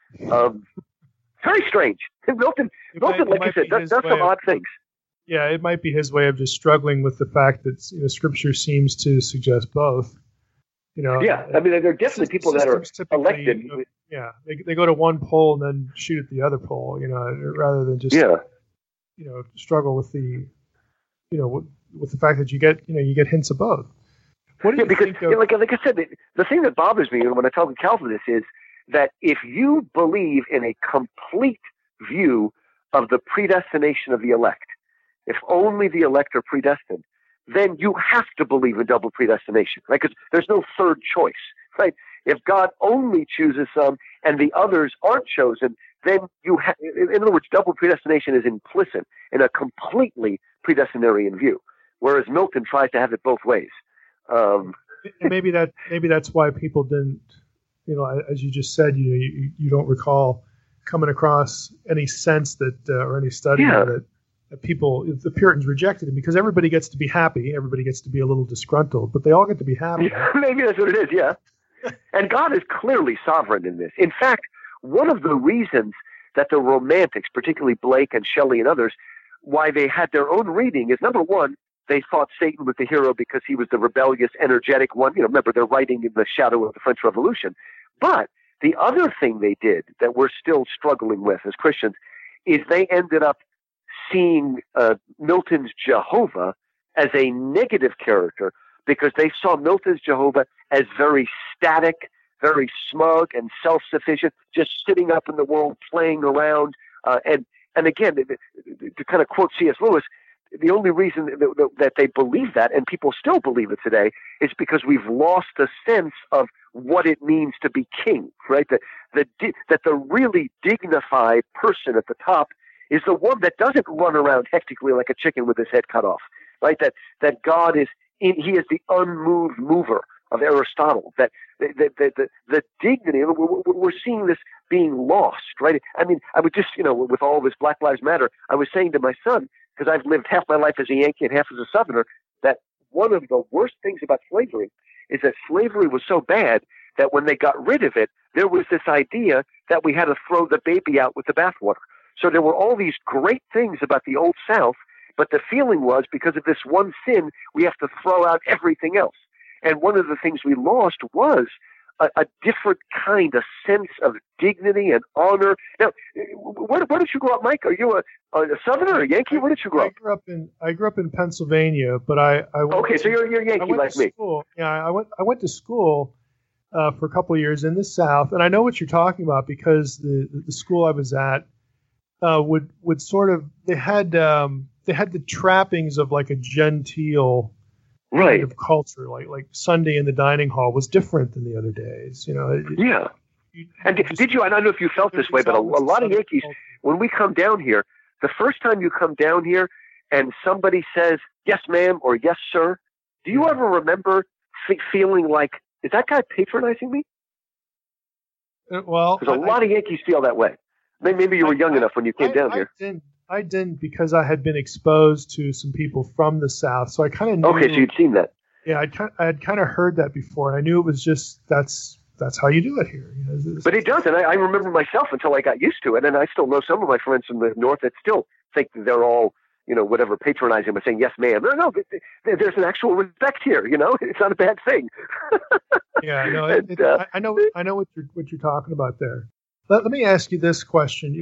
Very strange. Milton, like you said, does some odd things. Yeah, it might be his way of just struggling with the fact that Scripture seems to suggest both. Yeah, I mean, there are definitely people that are elected. They go to one pole and then shoot at the other pole. Rather than just struggle with the with the fact that you get hints of both. What do you think of? Like I said, the thing that bothers me when I talk to Calvinists is that if you believe in a complete view of the predestination of the elect, if only the elect are predestined, then you have to believe in double predestination, right? Because there's no third choice, right? If God only chooses some and the others aren't chosen, then in other words, double predestination is implicit in a completely predestinarian view, whereas Milton tries to have it both ways. And maybe that's why people didn't, as you just said, you don't recall coming across any sense that or any study that people, the Puritans rejected him, because everybody gets to be happy, everybody gets to be a little disgruntled, but they all get to be happy. Maybe that's what it is, yeah. And God is clearly sovereign in this. In fact, one of the reasons that the Romantics, particularly Blake and Shelley and others, why they had their own reading is, number one, they thought Satan was the hero because he was the rebellious, energetic one. Remember, they're writing in the shadow of the French Revolution. But the other thing they did that we're still struggling with as Christians is they ended up seeing Milton's Jehovah as a negative character, because they saw Milton's Jehovah as very static, very smug and self-sufficient, just sitting up in the world, playing around. And And again, to kind of quote C.S. Lewis, the only reason that they believe that, and people still believe it today, is because we've lost the sense of what it means to be king, right? That the really dignified person at the top is the one that doesn't run around hectically like a chicken with his head cut off, right? That God is he is the unmoved mover of Aristotle. That the dignity, we're seeing this being lost, right? I mean, I would just, with all this Black Lives Matter, I was saying to my son, because I've lived half my life as a Yankee and half as a Southerner, that one of the worst things about slavery is that slavery was so bad that when they got rid of it, there was this idea that we had to throw the baby out with the bathwater. So there were all these great things about the Old South, but the feeling was because of this one sin, we have to throw out everything else. And one of the things we lost was a different kind, a sense of dignity and honor. Now, where did you grow up, Mike? Are you a Southerner or a Yankee? Where did you grow up? I grew up in Pennsylvania, but I went okay, so you're a Yankee like me. School. Yeah, I went to school for a couple of years in the South, and I know what you're talking about because the school I was at would sort of they had the trappings of like a genteel kind of culture, like Sunday in the dining hall was different than the other days, Yeah. And did you? I don't know if you felt this way, but a lot of Yankees, when we come down here, the first time you come down here and somebody says yes, ma'am, or yes, sir, do you ever remember feeling like, is that guy patronizing me? Well, because a lot of Yankees feel that way. Maybe you were young enough when you came down here. I didn't because I had been exposed to some people from the South, so I kind of knew. Okay, so you'd seen that. Yeah, I had kind of heard that before, and I knew it was just that's how you do it here. But it does, and I remember myself until I got used to it, and I still know some of my friends from the North that still think that they're all, whatever, patronizing by saying yes, ma'am. No, there's an actual respect here. It's not a bad thing. Yeah, no, I know what you're talking about there. Let me ask you this question.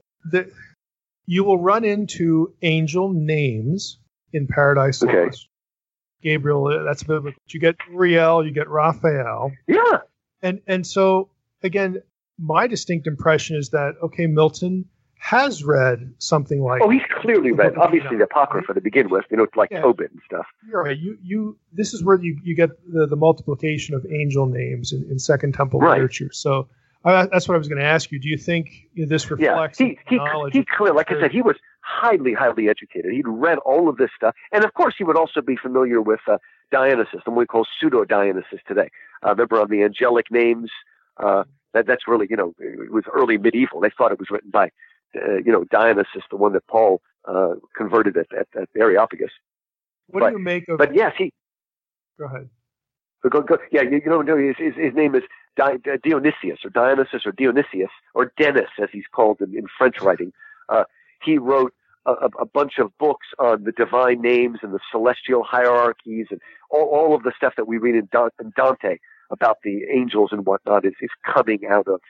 You will run into angel names in Paradise Lost. Okay. Gabriel, that's biblical. You get Uriel, you get Raphael. Yeah. And so, again, my distinct impression is that, okay, Milton has read something like... Oh, he's clearly read, obviously, the Apocrypha to begin with, like Tobit and stuff. You're right. This is where you get the multiplication of angel names in Second Temple literature. So... that's what I was going to ask you. Do you think this reflects knowledge? He clearly, like I said, he was highly, highly educated. He'd read all of this stuff. And, of course, he would also be familiar with Dionysus, and what we call pseudo-Dionysus today. Remember on the angelic names, that's really, it was early medieval. They thought it was written by, Dionysus, the one that Paul converted at Areopagus. What do you make of... But, yes, he... Go ahead. Go. Yeah, his name is Dionysius or Dionysus or Dionysius or Denis, as he's called in French writing. He wrote a bunch of books on the divine names and the celestial hierarchies and all of the stuff that we read in Dante about the angels and whatnot is coming out of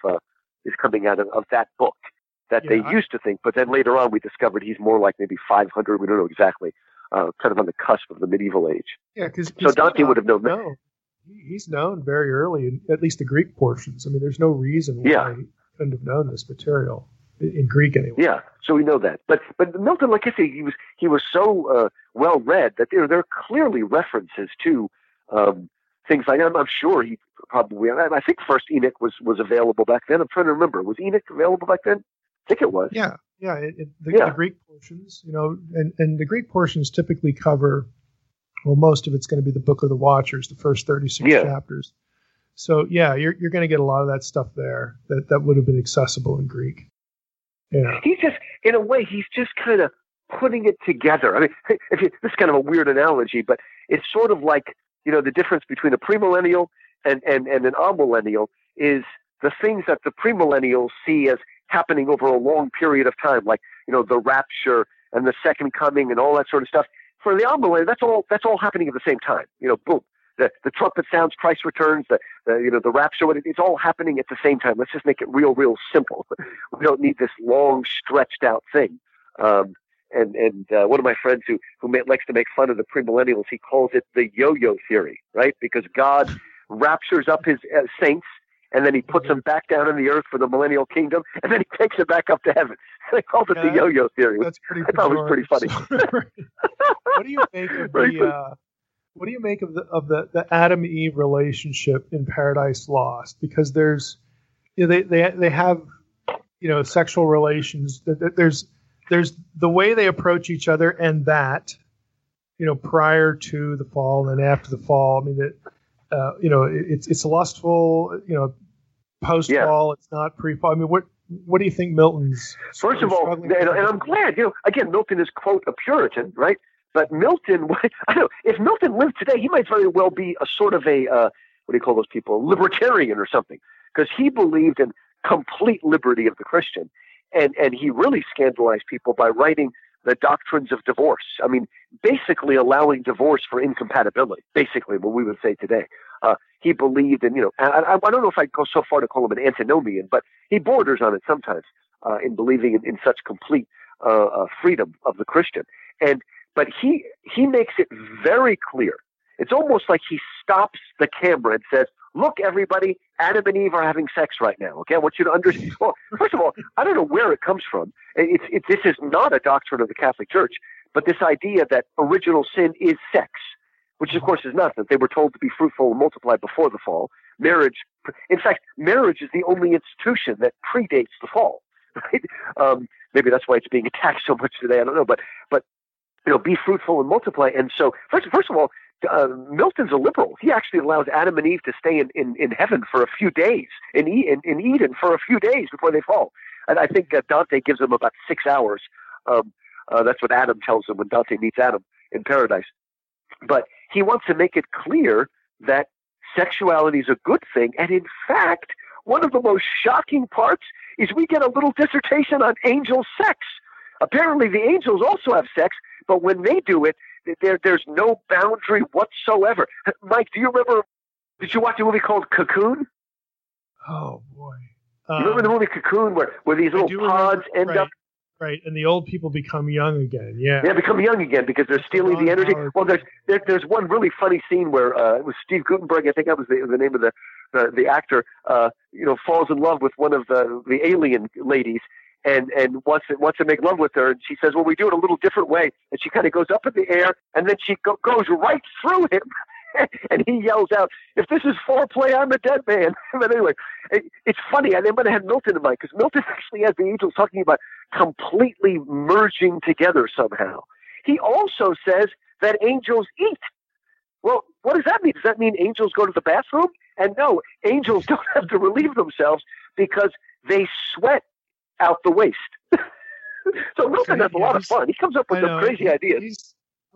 that book that they used to think, but then later on we discovered he's more like maybe 500. We don't know exactly. Kind of on the cusp of the medieval age. Yeah, because so Dante would have known that. No. He's known very early, at least the Greek portions. I mean, there's no reason why he couldn't have known this material in Greek anyway. Yeah, so we know that. But Milton, like I say, he was so well read that there are clearly references to things like I'm sure he probably. I think First Enoch was available back then. I'm trying to remember. Was Enoch available back then? I think it was. Yeah. The Greek portions, and the Greek portions typically cover. Well, most of it's going to be the Book of the Watchers, the first 36 chapters. So, you're going to get a lot of that stuff there that would have been accessible in Greek. Yeah. He's just, in a way, he's just kind of putting it together. I mean, this is kind of a weird analogy, but it's sort of like, the difference between a premillennial and an amillennial is the things that the premillennials see as happening over a long period of time, like, the rapture and the second coming and all that sort of stuff. For the amillennial, that's all happening at the same time. Boom. The trumpet sounds, Christ returns, the rapture, it's all happening at the same time. Let's just make it real, real simple. We don't need this long, stretched out thing. And one of my friends who likes to make fun of the premillennials, he calls it the yo-yo theory, right? Because God raptures up his saints, and then he puts them back down in the earth for the millennial kingdom, and then he takes them back up to heaven. They called it the yo-yo theory. That's pretty. I thought it was pretty funny. What do you make of what do you make of the Adam Eve relationship in Paradise Lost? Because there's, they have, sexual relations. There's the way they approach each other, and that, prior to the fall and after the fall. I mean, it's lustful. Post fall, it's not pre fall. I mean, what do you think Milton's? First of all, and I'm glad. Again, Milton is, quote, a Puritan, right? But Milton, I don't know, if Milton lived today, he might very well be a sort of a, what do you call those people, libertarian or something, because he believed in complete liberty of the Christian. And he really scandalized people by writing the doctrines of divorce. I mean, basically allowing divorce for incompatibility, basically what we would say today. He believed in, I don't know if I'd go so far to call him an antinomian, but he borders on it sometimes in believing in such complete freedom of the Christian. But he makes it very clear. It's almost like he stops the camera and says, look, everybody, Adam and Eve are having sex right now. Okay, I want you to understand. Well, first of all, I don't know where it comes from. This is not a doctrine of the Catholic Church, but this idea that original sin is sex, which of course is nothing. They were told to be fruitful and multiply before the fall. Marriage, in fact, marriage is the only institution that predates the fall. Right? Maybe that's why it's being attacked so much today. I don't know, but be fruitful and multiply. And so, first of all, Milton's a liberal. He actually allows Adam and Eve to stay in heaven for a few days, in Eden for a few days before they fall. And I think Dante gives them about 6 hours. That's what Adam tells him when Dante meets Adam in paradise. But he wants to make it clear that sexuality is a good thing. And in fact, one of the most shocking parts is we get a little dissertation on angel sex. Apparently the angels also have sex, but when they do it, there's no boundary whatsoever. Mike, do you remember, did you watch a movie called Cocoon? Oh, boy. You remember the movie Cocoon where these little pods end up? Right, and the old people become young again, yeah. They become young again because they're stealing the energy. Well, there's one really funny scene where it was Steve Guttenberg, I think that was the name of the actor, falls in love with one of the alien ladies, and wants to make love with her, and she says, well, we do it a little different way, and she kind of goes up in the air, and then she goes right through him, and he yells out, if this is foreplay, I'm a dead man. But anyway, it's funny, and they might have had Milton in mind, because Milton actually has the angels talking about completely merging together somehow. He also says that angels eat. Well, what does that mean? Does that mean angels go to the bathroom? And no, angels don't have to relieve themselves because they sweat out the waste. So Milton has a lot of fun. He comes up with some crazy ideas.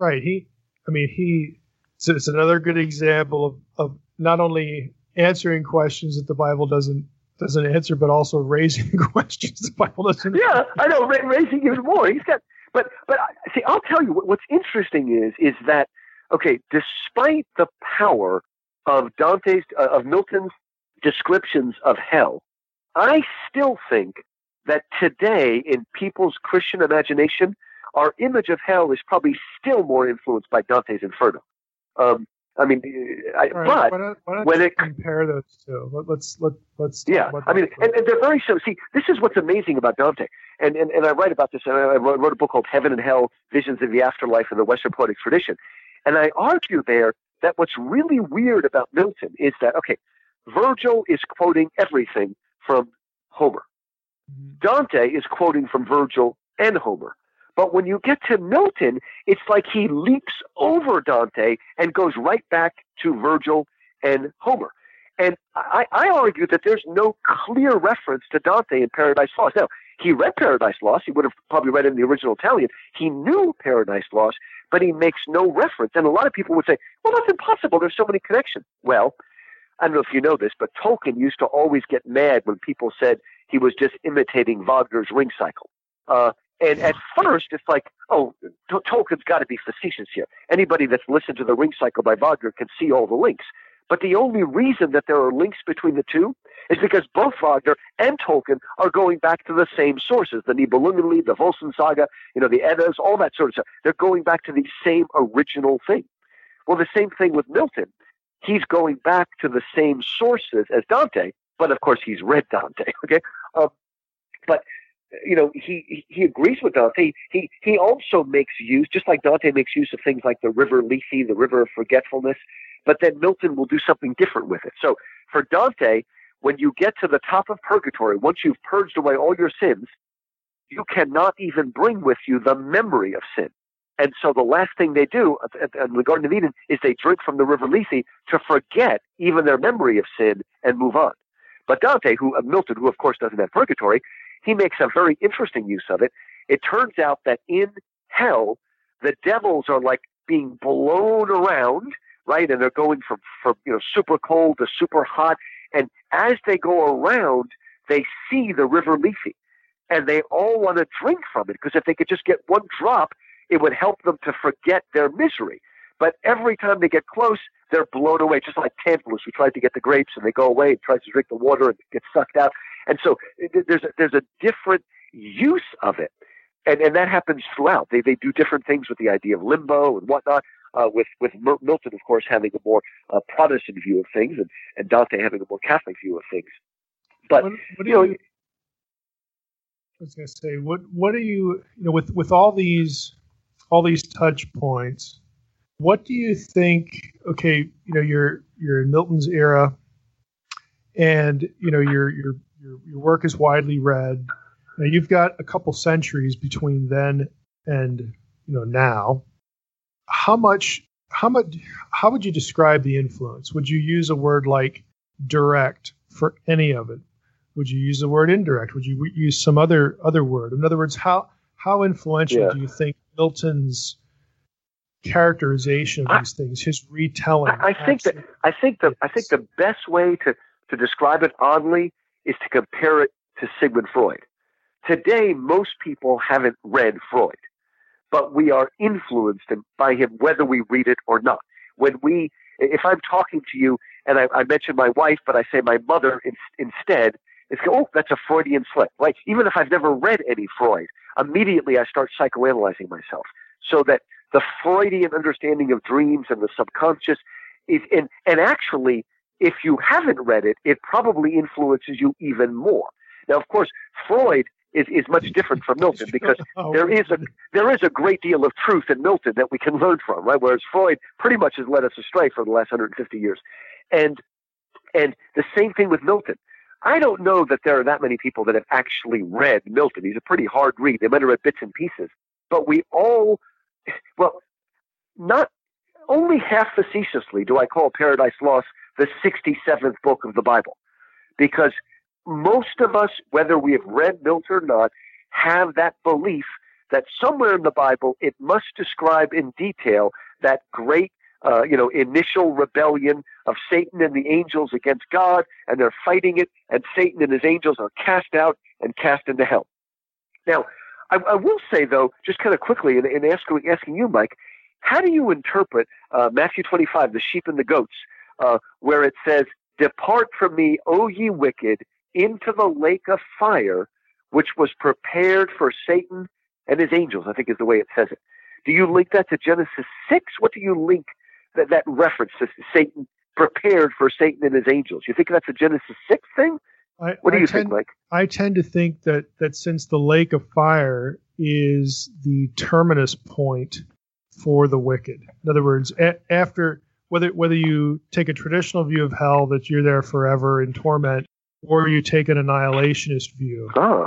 So it's another good example of not only answering questions that the Bible doesn't answer, but also raising questions the Bible doesn't. Yeah, I know, raising even more. He's got, but see, I'll tell you what's interesting is that, okay, despite the power of Milton's descriptions of hell, I still think that today in people's Christian imagination, our image of hell is probably still more influenced by Dante's Inferno. Why don't compare those two? Let's yeah. And they're very so. See, this is what's amazing about Dante, and I write about this. And I wrote a book called Heaven and Hell: Visions of the Afterlife in the Western Poetic Tradition, and I argue there that what's really weird about Milton is that, okay, Virgil is quoting everything from Homer. Dante is quoting from Virgil and Homer. But when you get to Milton, it's like he leaps over Dante and goes right back to Virgil and Homer. And I argue that there's no clear reference to Dante in Paradise Lost. Now, he read Paradise Lost. He would have probably read it in the original Italian. He knew Paradise Lost, but he makes no reference. And a lot of people would say, well, that's impossible. There's so many connections. Well, I don't know if you know this, but Tolkien used to always get mad when people said he was just imitating Wagner's Ring Cycle. And at first, it's like, oh, Tolkien's got to be facetious here. Anybody that's listened to the Ring Cycle by Wagner can see all the links. But the only reason that there are links between the two is because both Wagner and Tolkien are going back to the same sources, the Nibelungenlied, the Volsung Saga, the Eddas, all that sort of stuff. They're going back to the same original thing. Well, the same thing with Milton. He's going back to the same sources as Dante, but of course he's read Dante. Okay, but he agrees with Dante. He also makes use, just like Dante makes use of things like the river Lethe, the river of forgetfulness, but then Milton will do something different with it. So for Dante, when you get to the top of purgatory, once you've purged away all your sins, you cannot even bring with you the memory of sin. And so the last thing they do in the Garden of Eden is they drink from the river Lethe to forget even their memory of sin and move on. But Dante, Milton, who of course doesn't have purgatory, he makes a very interesting use of it. It turns out that in hell, the devils are like being blown around, right? And they're going from super cold to super hot. And as they go around, they see the river Lethe. And they all want to drink from it, because if they could just get one drop, it would help them to forget their misery. But every time they get close, they're blown away, just like Tantalus, who tried to get the grapes, and they go away and tries to drink the water and gets sucked out. And so there's a different use of it. And that happens throughout. They do different things with the idea of limbo and whatnot, with Milton, of course, having a more Protestant view of things, and Dante having a more Catholic view of things. But, I was going to say, what do you with all these touch points, what do you think? Okay, you're in Milton's era, and your work is widely read. Now, you've got a couple centuries between then and now. How would you describe the influence? Would you use a word like direct for any of it? Would you use the word indirect? Would you use some other word? In other words, how influential do you think Milton's characterization of these things, his retelling? I think the best way to describe it oddly is to compare it to Sigmund Freud. Today, most people haven't read Freud, but we are influenced by him whether we read it or not. If I'm talking to you and I mention my wife, but I say my mother instead, it's that's a Freudian slip. Like, even if I've never read any Freud, immediately I start psychoanalyzing myself. So that the Freudian understanding of dreams and the subconscious is, and actually, if you haven't read it, it probably influences you even more. Now, of course, Freud is much different from Milton, because there is a great deal of truth in Milton that we can learn from, right? Whereas Freud pretty much has led us astray for the last 150 years. And the same thing with Milton. I don't know that there are that many people that have actually read Milton. He's a pretty hard read. They might have read bits and pieces. But not only half facetiously do I call Paradise Lost the 67th book of the Bible, because most of us, whether we have read Milton or not, have that belief that somewhere in the Bible it must describe in detail that great initial rebellion of Satan and the angels against God, and they're fighting it, and Satan and his angels are cast out and cast into hell. Now, I will say, though, just kind of quickly, in asking you, Mike, how do you interpret Matthew 25, the sheep and the goats, where it says, "Depart from me, O ye wicked, into the lake of fire, which was prepared for Satan and his angels," I think is the way it says it. Do you link that to Genesis 6? What do you link that reference to Satan, prepared for Satan and his angels? You think that's a Genesis 6 thing? What do you think, Mike? I tend to think that since the lake of fire is the terminus point for the wicked. In other words, after whether you take a traditional view of hell, that you're there forever in torment, or you take an annihilationist view,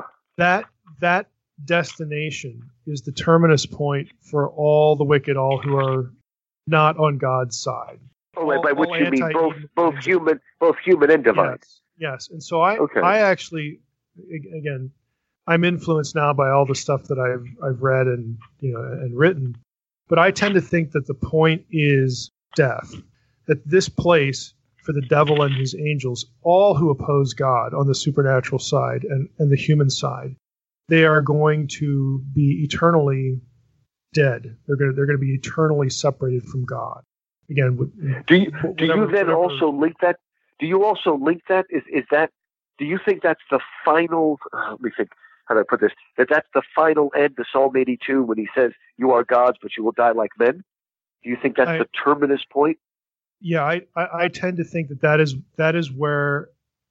that destination is the terminus point for all the wicked, all who are not on God's side. By which you mean both human and divine. Yes. And so I actually, again, I'm influenced now by all the stuff that I've read and written, but I tend to think that the point is death. That this place for the devil and his angels, all who oppose God on the supernatural side and the human side, they are going to be eternally dead. They're going to be eternally separated from God. Again, do you then also link that? Do you also link that? Is that? Do you think that's the final? Let me think. How do I put this? That's the final end to Psalm 82 when he says, "You are gods, but you will die like men." Do you think that's the terminus point? Yeah, I tend to think that is where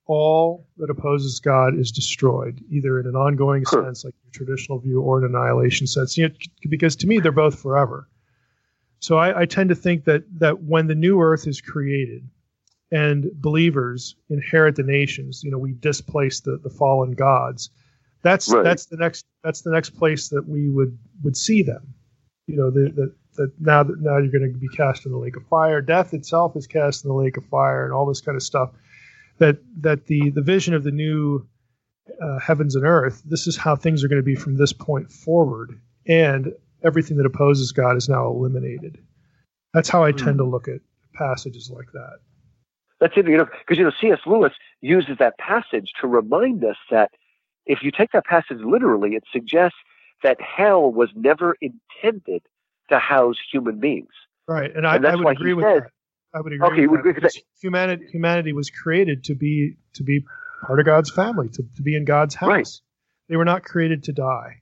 all that opposes God is destroyed, either in an ongoing sense, like your traditional view, or an annihilation sense. Because to me, they're both forever. So I tend to think that when the new earth is created and believers inherit the nations, we displace the fallen gods. That's the next place that we would see them. That now you're going to be cast in the lake of fire. Death itself is cast in the lake of fire, and all this kind of stuff. That the vision of the new heavens and earth. This is how things are going to be from this point forward, and everything that opposes God is now eliminated. That's how I tend to look at passages like that. That's it, because C.S. Lewis uses that passage to remind us that if you take that passage literally, it suggests that hell was never intended to house human beings. Right, and I would agree with that. I would agree with that. Humanity was created to be part of God's family, to be in God's house. Right. They were not created to die.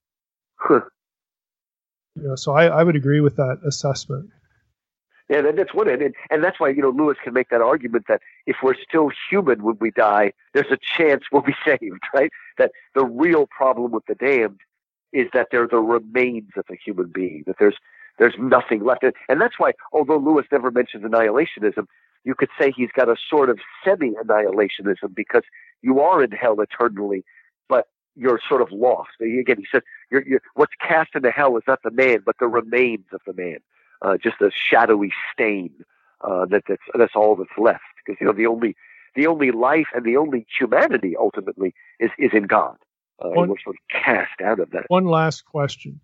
So I would agree with that assessment. Yeah, that's what it is. And that's why, Lewis can make that argument that if we're still human when we die, there's a chance we'll be saved, right? That the real problem with the damned is that they're the remains of a human being, that there's nothing left. And that's why, although Lewis never mentions annihilationism, you could say he's got a sort of semi-annihilationism, because you are in hell eternally, but you're sort of lost. Again, he says, what's cast into hell is not the man, but the remains of the man. Just a shadowy stain. That's all that's left. Because the only life and the only humanity ultimately is in God. And we're sort of cast out of that. One last question: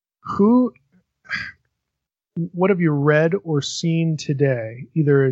what have you read or seen today? Either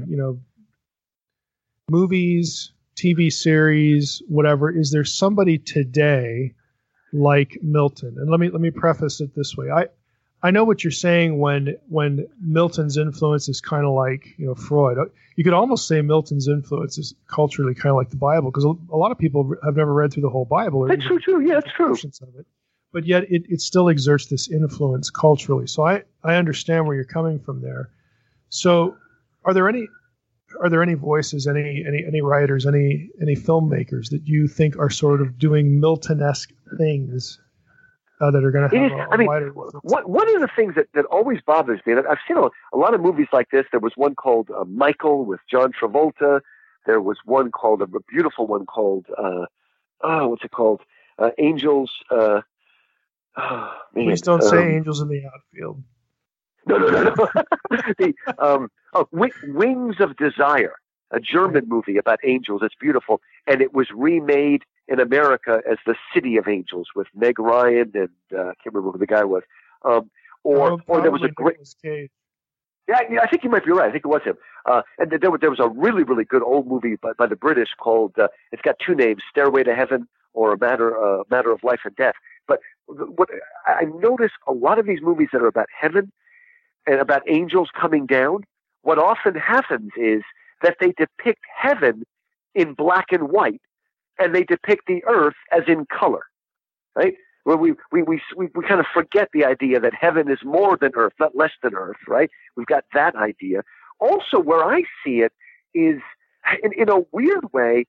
movies, TV series, whatever. Is there somebody today like Milton? And let me preface it this way: I know what you're saying when Milton's influence is kind of like Freud. You could almost say Milton's influence is culturally kind of like the Bible, because a lot of people have never read through the whole Bible. Or that's true. Yeah, it's true. Of it. But yet it still exerts this influence culturally. So I understand where you're coming from there. So are there any voices, any writers, any filmmakers that you think are sort of doing Milton-esque things that are going to have a wider influence? One of the things that always bothers me, and I've seen a lot of movies like this. There was one called Michael with John Travolta. There was one called, a beautiful one called, what's it called? Angels. Please don't say Angels in the Outfield. No. Wings of Desire, a German movie about angels. It's beautiful. And it was remade in America as The City of Angels with Meg Ryan and I can't remember who the guy was. Or there was a great... Yeah, I think you might be right. I think it was him. And there was a really, really good old movie by the British called, it's got two names, Stairway to Heaven or A Matter of Life and Death. But what I notice, a lot of these movies that are about heaven and about angels coming down, what often happens is that they depict heaven in black and white, and they depict the earth as in color, right? Where we kind of forget the idea that heaven is more than earth, not less than earth, right? We've got that idea. Also, where I see it is, in a weird way,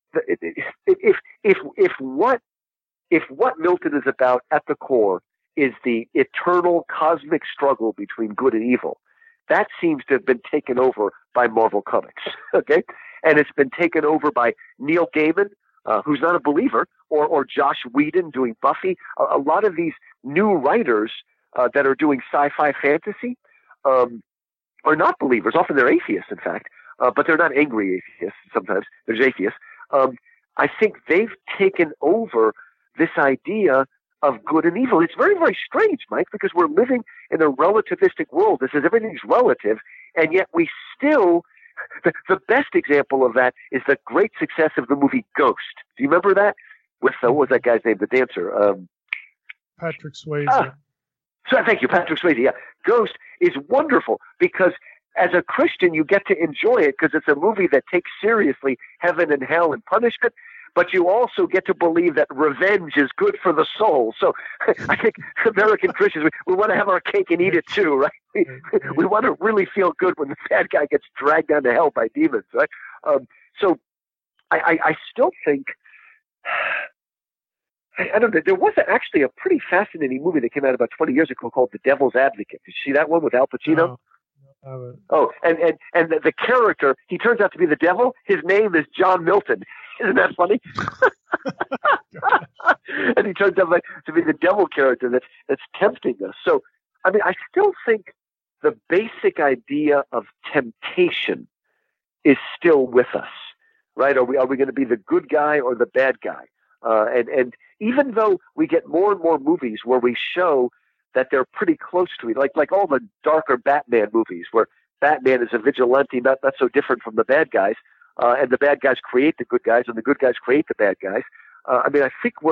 if what Milton is about at the core is the eternal cosmic struggle between good and evil, that seems to have been taken over by Marvel Comics, okay? And it's been taken over by Neil Gaiman, who's not a believer, or Josh Whedon doing Buffy. A lot of these new writers that are doing sci-fi fantasy are not believers. Often they're atheists, in fact, but they're not angry atheists. Sometimes there's atheists. I think they've taken over this idea of good and evil. It's very, very strange, Mike, because we're living in a relativistic world. This is everything's relative, and yet we still... The best example of that is the great success of the movie Ghost. Do you remember that? With what was that guy's name, the dancer? Patrick Swayze. Thank you, Patrick Swayze. Yeah, Ghost is wonderful because as a Christian, you get to enjoy it because it's a movie that takes seriously heaven and hell and punishment, but you also get to believe that revenge is good for the soul. So I think American Christians, we want to have our cake and eat it too, right? We want to really feel good when the bad guy gets dragged down to hell by demons, right? So I still think, I don't know, there was actually a pretty fascinating movie that came out about 20 years ago called The Devil's Advocate. Did you see that one with Al Pacino? No. Oh, and the character, he turns out to be the devil. His name is John Milton. Isn't that funny? And he turns out to be the devil character that's tempting us. So, I mean, I still think the basic idea of temptation is still with us, right? Are we going to be the good guy or the bad guy? And even though we get more and more movies where we show that they're pretty close to it, like all the darker Batman movies where Batman is a vigilante, not so different from the bad guys, and the bad guys create the good guys, and the good guys create the bad guys. I mean, I think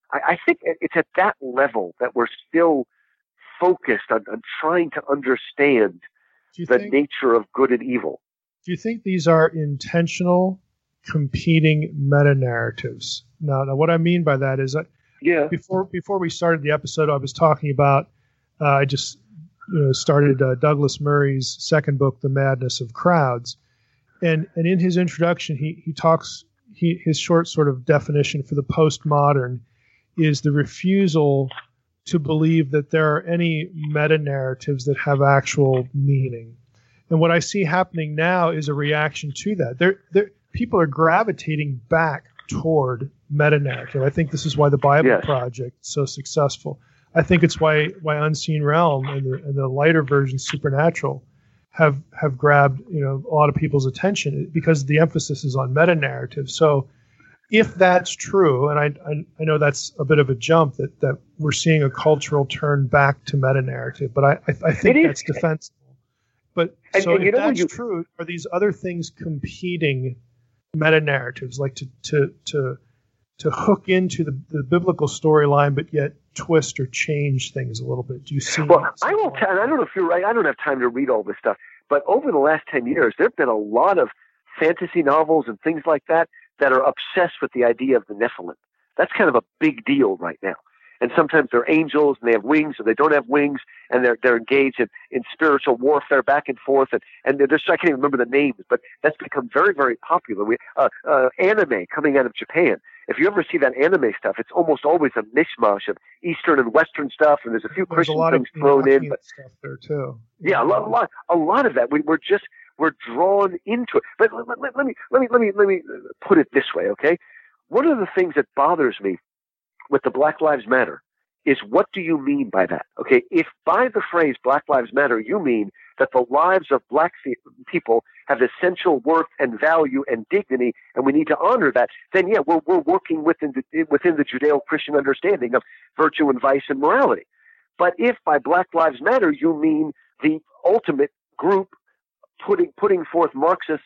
it's at that level that we're still focused on trying to understand nature of good and evil. Do you think these are intentional, competing meta-narratives? Now, what I mean by that is, before we started the episode, I was talking about, I just started Douglas Murray's second book, The Madness of Crowds, and in his introduction, he talks, his short sort of definition for the postmodern is the refusal to believe that there are any meta-narratives that have actual meaning. And what I see happening now is a reaction to that. People are gravitating back toward meta-narrative. I think this is why the Bible Project is so successful. I think it's why Unseen Realm and the lighter version, Supernatural, have grabbed a lot of people's attention because the emphasis is on meta-narrative. So if that's true, and I know that's a bit of a jump that we're seeing a cultural turn back to meta-narrative, but I think that's defensible. But if that's true, are these other things competing meta-narratives, like to hook into the biblical storyline, but yet twist or change things a little bit? Do you see? Well, I will tell, and I don't know if you're right. I don't have time to read all this stuff, but over the last 10 years, there have been a lot of fantasy novels and things like that are obsessed with the idea of the Nephilim. That's kind of a big deal right now. And sometimes they're angels and they have wings, or they don't have wings, and they're engaged in spiritual warfare back and forth. And there's, I can't even remember the names, but that's become very, very popular. Anime coming out of Japan. If you ever see that anime stuff, it's almost always a mishmash of Eastern and Western stuff, and there's a few Christian things thrown in. But stuff there too. Yeah, a lot of that. We're drawn into it. But let me put it this way, okay? One of the things that bothers me with the Black Lives Matter is, what do you mean by that? Okay, if by the phrase Black Lives Matter you mean that the lives of black people have essential worth and value and dignity, and we need to honor that, then yeah, we're working within the Judeo-Christian understanding of virtue and vice and morality. But if by Black Lives Matter you mean the ultimate group putting forth Marxist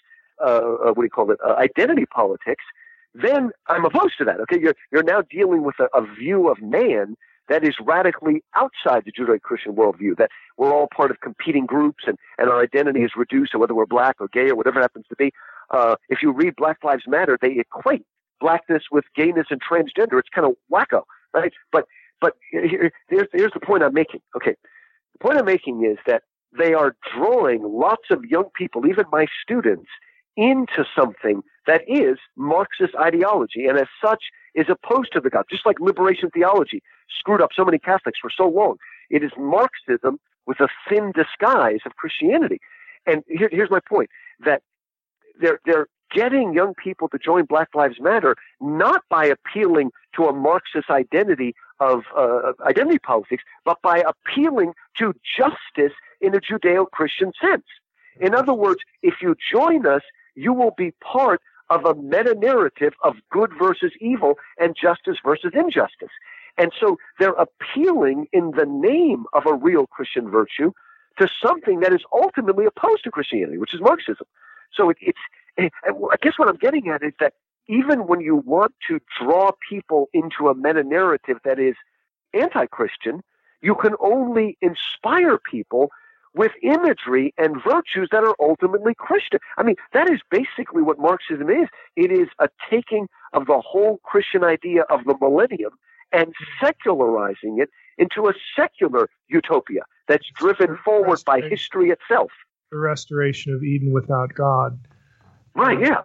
identity politics, then I'm opposed to that. Okay, you're now dealing with a view of man that is radically outside the Judeo-Christian worldview, that we're all part of competing groups and our identity is reduced, so whether we're black or gay or whatever it happens to be. If you read Black Lives Matter, they equate blackness with gayness and transgender. It's kind of wacko, right? But here's the point I'm making. Okay, the point I'm making is that they are drawing lots of young people, even my students, into something that is Marxist ideology, and as such is opposed to the God. Just like liberation theology screwed up so many Catholics for so long. It is Marxism with a thin disguise of Christianity. And here's my point, that they're getting young people to join Black Lives Matter not by appealing to a Marxist identity of identity politics, but by appealing to justice in a Judeo-Christian sense. In other words, if you join us, you will be part of a meta-narrative of good versus evil and justice versus injustice. And so they're appealing in the name of a real Christian virtue to something that is ultimately opposed to Christianity, which is Marxism. So I guess what I'm getting at is that even when you want to draw people into a meta-narrative that is anti-Christian, you can only inspire people with imagery and virtues that are ultimately Christian. I mean, that is basically what Marxism is. It is a taking of the whole Christian idea of the millennium and secularizing it into a secular utopia that's driven forward by history itself. The restoration of Eden without God. Right, yeah.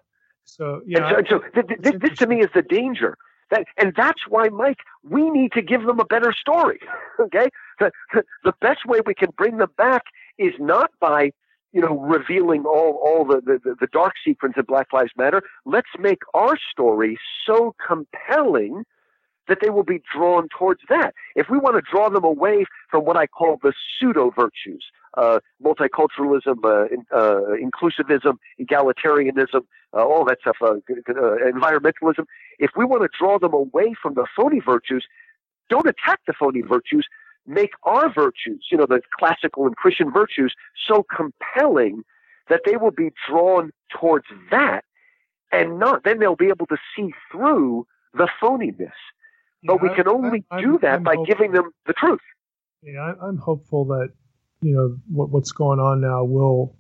So yeah, this to me is the danger. And that's why, Mike, we need to give them a better story. Okay, the best way we can bring them back is not by revealing all the dark secrets of Black Lives Matter. Let's make our story so compelling that they will be drawn towards that. If we want to draw them away from what I call the pseudo virtues, multiculturalism, inclusivism, egalitarianism, all that stuff, environmentalism. If we want to draw them away from the phony virtues, don't attack the phony virtues. Make our virtues, the classical and Christian virtues, so compelling that they will be drawn towards that, and then they'll be able to see through the phoniness. But we can only do that by giving them the truth. Yeah, I'm hopeful that what's going on now will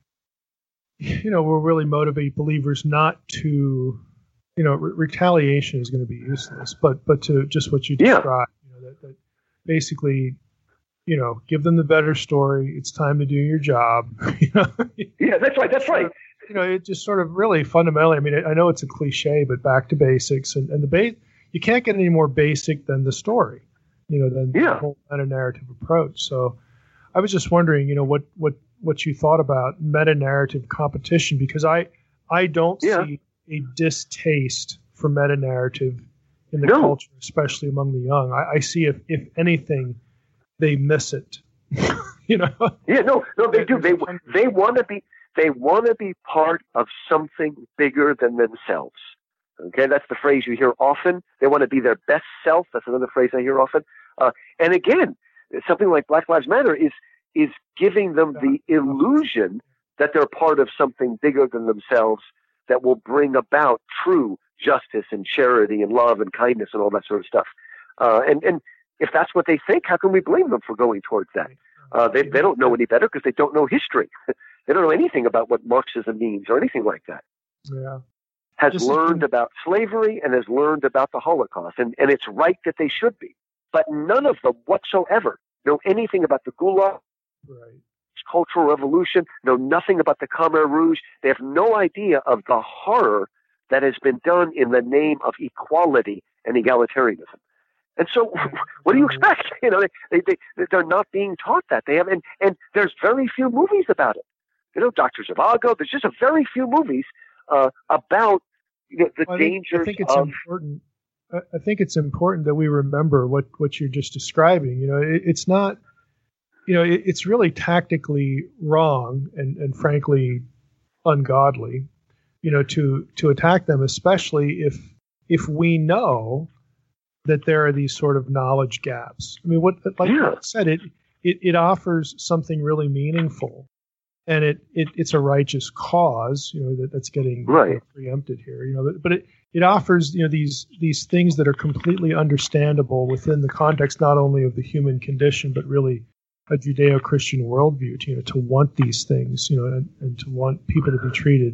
really motivate believers not to, retaliation is going to be useless, but to just what you described, that basically, give them the better story. It's time to do your job. Yeah, that's right. That's right. It just sort of really fundamentally. I mean, I know it's a cliche, but back to basics, and you can't get any more basic than the story, than the whole meta-narrative approach. So I was just wondering, what you thought about meta-narrative competition, because I don't see a distaste for meta-narrative in the culture, especially among the young. I see if anything, they miss it. Yeah, no, they do. They want to be part of something bigger than themselves. Okay, that's the phrase you hear often. They want to be their best self. That's another phrase I hear often. And again, something like Black Lives Matter is giving them the illusion that they're part of something bigger than themselves that will bring about true justice and charity and love and kindness and all that sort of stuff. And if that's what they think, how can we blame them for going towards that? They don't know any better because they don't know history. They don't know anything about what Marxism means or anything like that. Yeah. Has learned about slavery and has learned about the Holocaust. And it's right that they should be. But none of them whatsoever know anything about the Gulag, Cultural Revolution, know nothing about the Khmer Rouge. They have no idea of the horror that has been done in the name of equality and egalitarianism. And so what do you expect? They're not being taught that. They have, and there's very few movies about it. Dr. Zhivago, there's just a very few movies about the dangers I think it's important. I think it's important that we remember what you're just describing. It's not, it's really tactically wrong and frankly ungodly, to attack them, especially if we know that there are these sort of knowledge gaps. I mean, I said, it offers something really meaningful. And it's a righteous cause, that's getting preempted here, but it offers, these things that are completely understandable within the context, not only of the human condition, but really a Judeo-Christian worldview, to want these things, and to want people to be treated,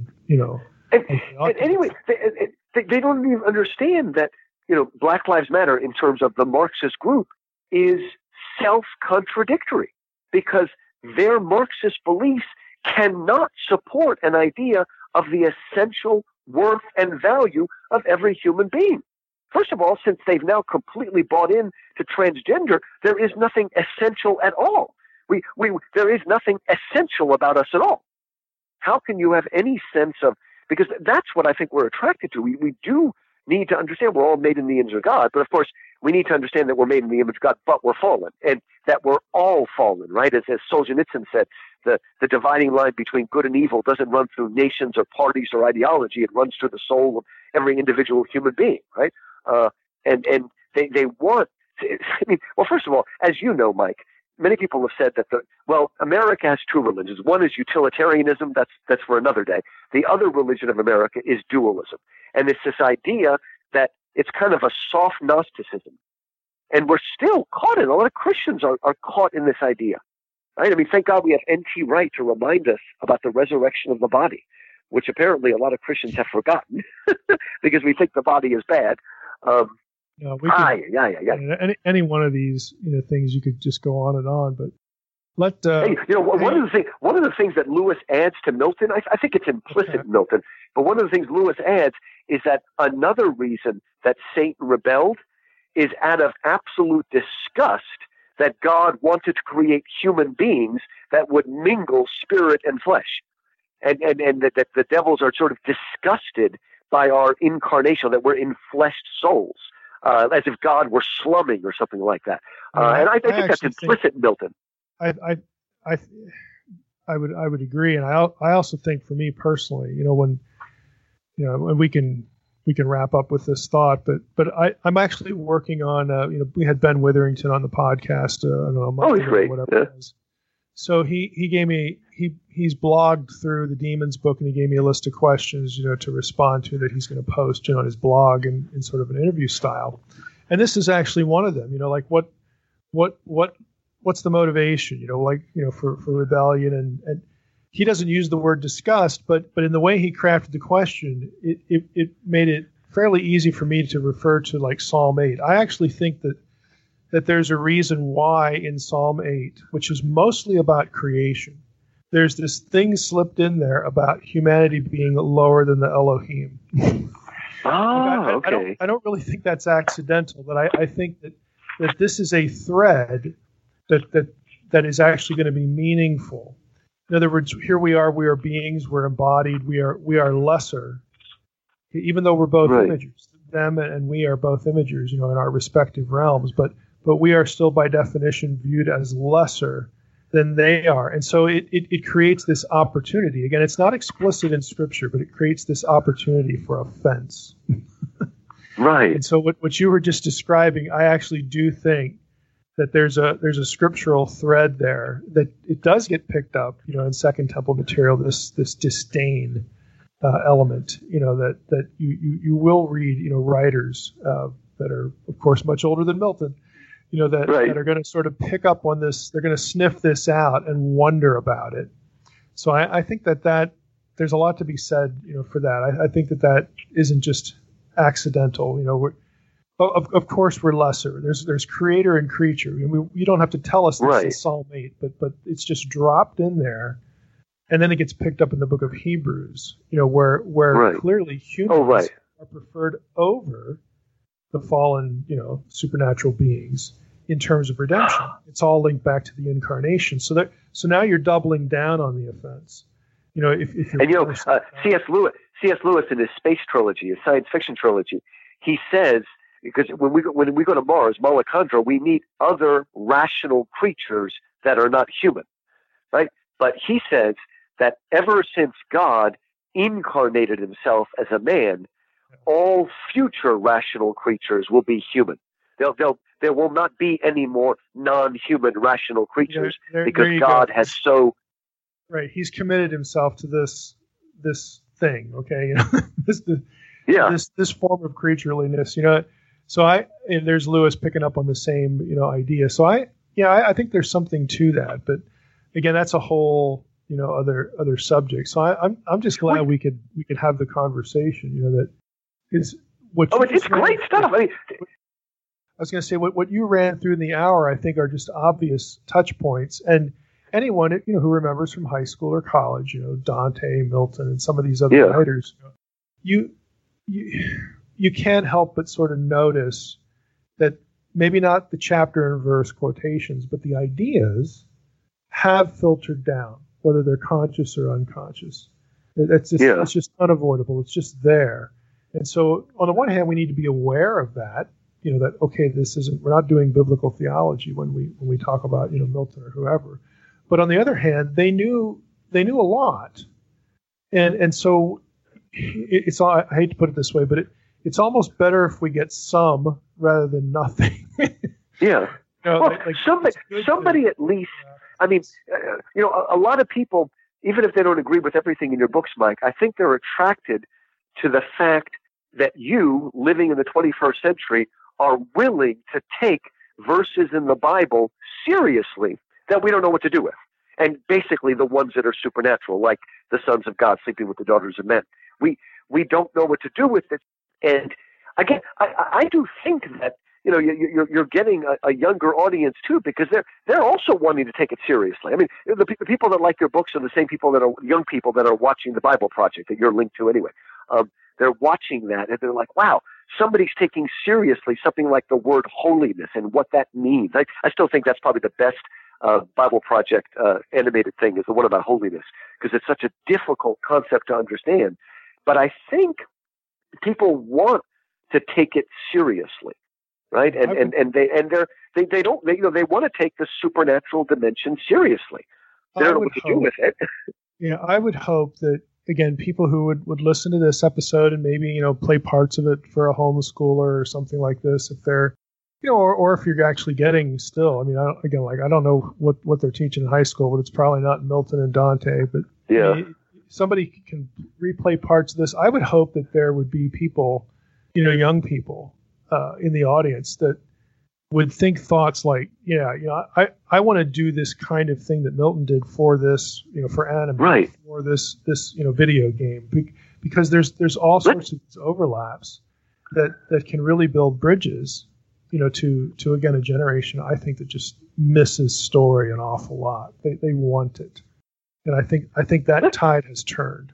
And anyway, they don't even understand that, Black Lives Matter in terms of the Marxist group is self-contradictory because their Marxist beliefs cannot support an idea of the essential worth and value of every human being. First of all, since they've now completely bought in to transgender, there is nothing essential at all. There is nothing essential about us at all. How can you have any sense of, because that's what I think we're attracted to. We do need to understand we're all made in the image of God, but of course we need to understand that we're made in the image of God, but we're fallen, and that we're all fallen, right? As Solzhenitsyn said, the dividing line between good and evil doesn't run through nations or parties or ideology. It runs through the soul of every individual human being, right? And they want, first of all, as you know, Mike, many people have said that America has two religions. One is utilitarianism. That's for another day. The other religion of America is dualism. And it's this idea that it's kind of a soft Gnosticism. And we're still caught in it. A lot of Christians are caught in this idea. Right? I mean, thank God we have N.T. Wright to remind us about the resurrection of the body, which apparently a lot of Christians have forgotten because we think the body is bad. Any one of these things you could just go on and on, but Hey, one of the things that Lewis adds to Milton, I think it's implicit in Milton, but one of the things Lewis adds is that another reason that Satan rebelled is out of absolute disgust that God wanted to create human beings that would mingle spirit and flesh, and that the devils are sort of disgusted by our incarnation, that we're enfleshed souls, as if God were slumming or something like that. And I think that's implicit in Milton. I would agree, and I also think, for me personally, when we can wrap up with this thought, but I'm actually working on we had Ben Witherington on the podcast I don't know, a month ago, great. Whatever it was. So he gave me he's blogged through the Demons book, and he gave me a list of questions to respond to that he's going to post on his blog in sort of an interview style, and this is actually one of them. Like what's the motivation, for rebellion, and he doesn't use the word disgust, but in the way he crafted the question, it made it fairly easy for me to refer to like Psalm 8. I actually think that there's a reason why in Psalm 8, which is mostly about creation, there's this thing slipped in there about humanity being lower than the Elohim. Okay. I don't really think that's accidental, but I think that this is a thread that is actually going to be meaningful. In other words, here we are beings, we're embodied, we are lesser, even though we're both imagers. Them and we are both imagers, in our respective realms, but we are still by definition viewed as lesser than they are. And so it creates this opportunity. Again, it's not explicit in Scripture, but it creates this opportunity for offense. Right. And so what you were just describing, I actually do think that there's a scriptural thread there that it does get picked up, in Second Temple material, this disdain element, that you will read, writers that are, of course, much older than Milton, that are going to sort of pick up on this. They're going to sniff this out and wonder about it. So I think that there's a lot to be said, for that. I think that isn't just accidental. Of course, we're lesser. There's creator and creature. You don't have to tell us this is Psalm 8, but it's just dropped in there, and then it gets picked up in the book of Hebrews. Where clearly humans are preferred over the fallen, supernatural beings in terms of redemption. It's all linked back to the incarnation. So now you're doubling down on the offense. C.S. Lewis in his space trilogy, his science fiction trilogy, he says, because when we go to Mars, Malacandra, we meet other rational creatures that are not human, right? But he says that ever since God incarnated himself as a man, all future rational creatures will be human. There will not be any more non-human rational creatures because God has so... Right, he's committed himself to this thing, okay? This form of creatureliness, So there's Lewis picking up on the same, idea. So I think there's something to that, but again, that's a whole, other subject. So I'm just glad we could have the conversation, that is what. It's great stuff. I was going to say what you ran through in the hour, I think, are just obvious touch points, and anyone who remembers from high school or college, Dante, Milton, and some of these other writers, you can't help but sort of notice that maybe not the chapter and verse quotations, but the ideas have filtered down, whether they're conscious or unconscious. It's just unavoidable. It's just there. And so on the one hand, we need to be aware of that, that, okay, we're not doing biblical theology when we talk about, Milton or whoever. But on the other hand, they knew a lot. And so it's all, I hate to put it this way, but it's almost better if we get some rather than nothing. Yeah. Somebody at least, a lot of people, even if they don't agree with everything in your books, Mike, I think they're attracted to the fact that you, living in the 21st century, are willing to take verses in the Bible seriously that we don't know what to do with. And basically the ones that are supernatural, like the sons of God sleeping with the daughters of men. We don't know what to do with it. And again, I do think that, you're getting a younger audience too, because they're also wanting to take it seriously. I mean, the people that like your books are the same people that are young people that are watching the Bible Project that you're linked to anyway. They're watching that and they're like, wow, somebody's taking seriously something like the word holiness and what that means. I still think that's probably the best Bible Project animated thing, is the one about holiness, because it's such a difficult concept to understand. But I think people want to take it seriously, right? And they want to take the supernatural dimension seriously. They don't know what to do with it. Yeah, I would hope that, again, people who would listen to this episode and maybe, play parts of it for a homeschooler or something like this, if they're, or if you're actually getting still, I mean, I don't know what they're teaching in high school, but it's probably not Milton and Dante, but yeah, I mean, somebody can replay parts of this. I would hope that there would be people, young people in the audience that would think thoughts like, I want to do this kind of thing that Milton did for this, for anime, right, for this video game, because there's all sorts of overlaps that can really build bridges, to again a generation, I think, that just misses story an awful lot. They want it, and I think that tide has turned.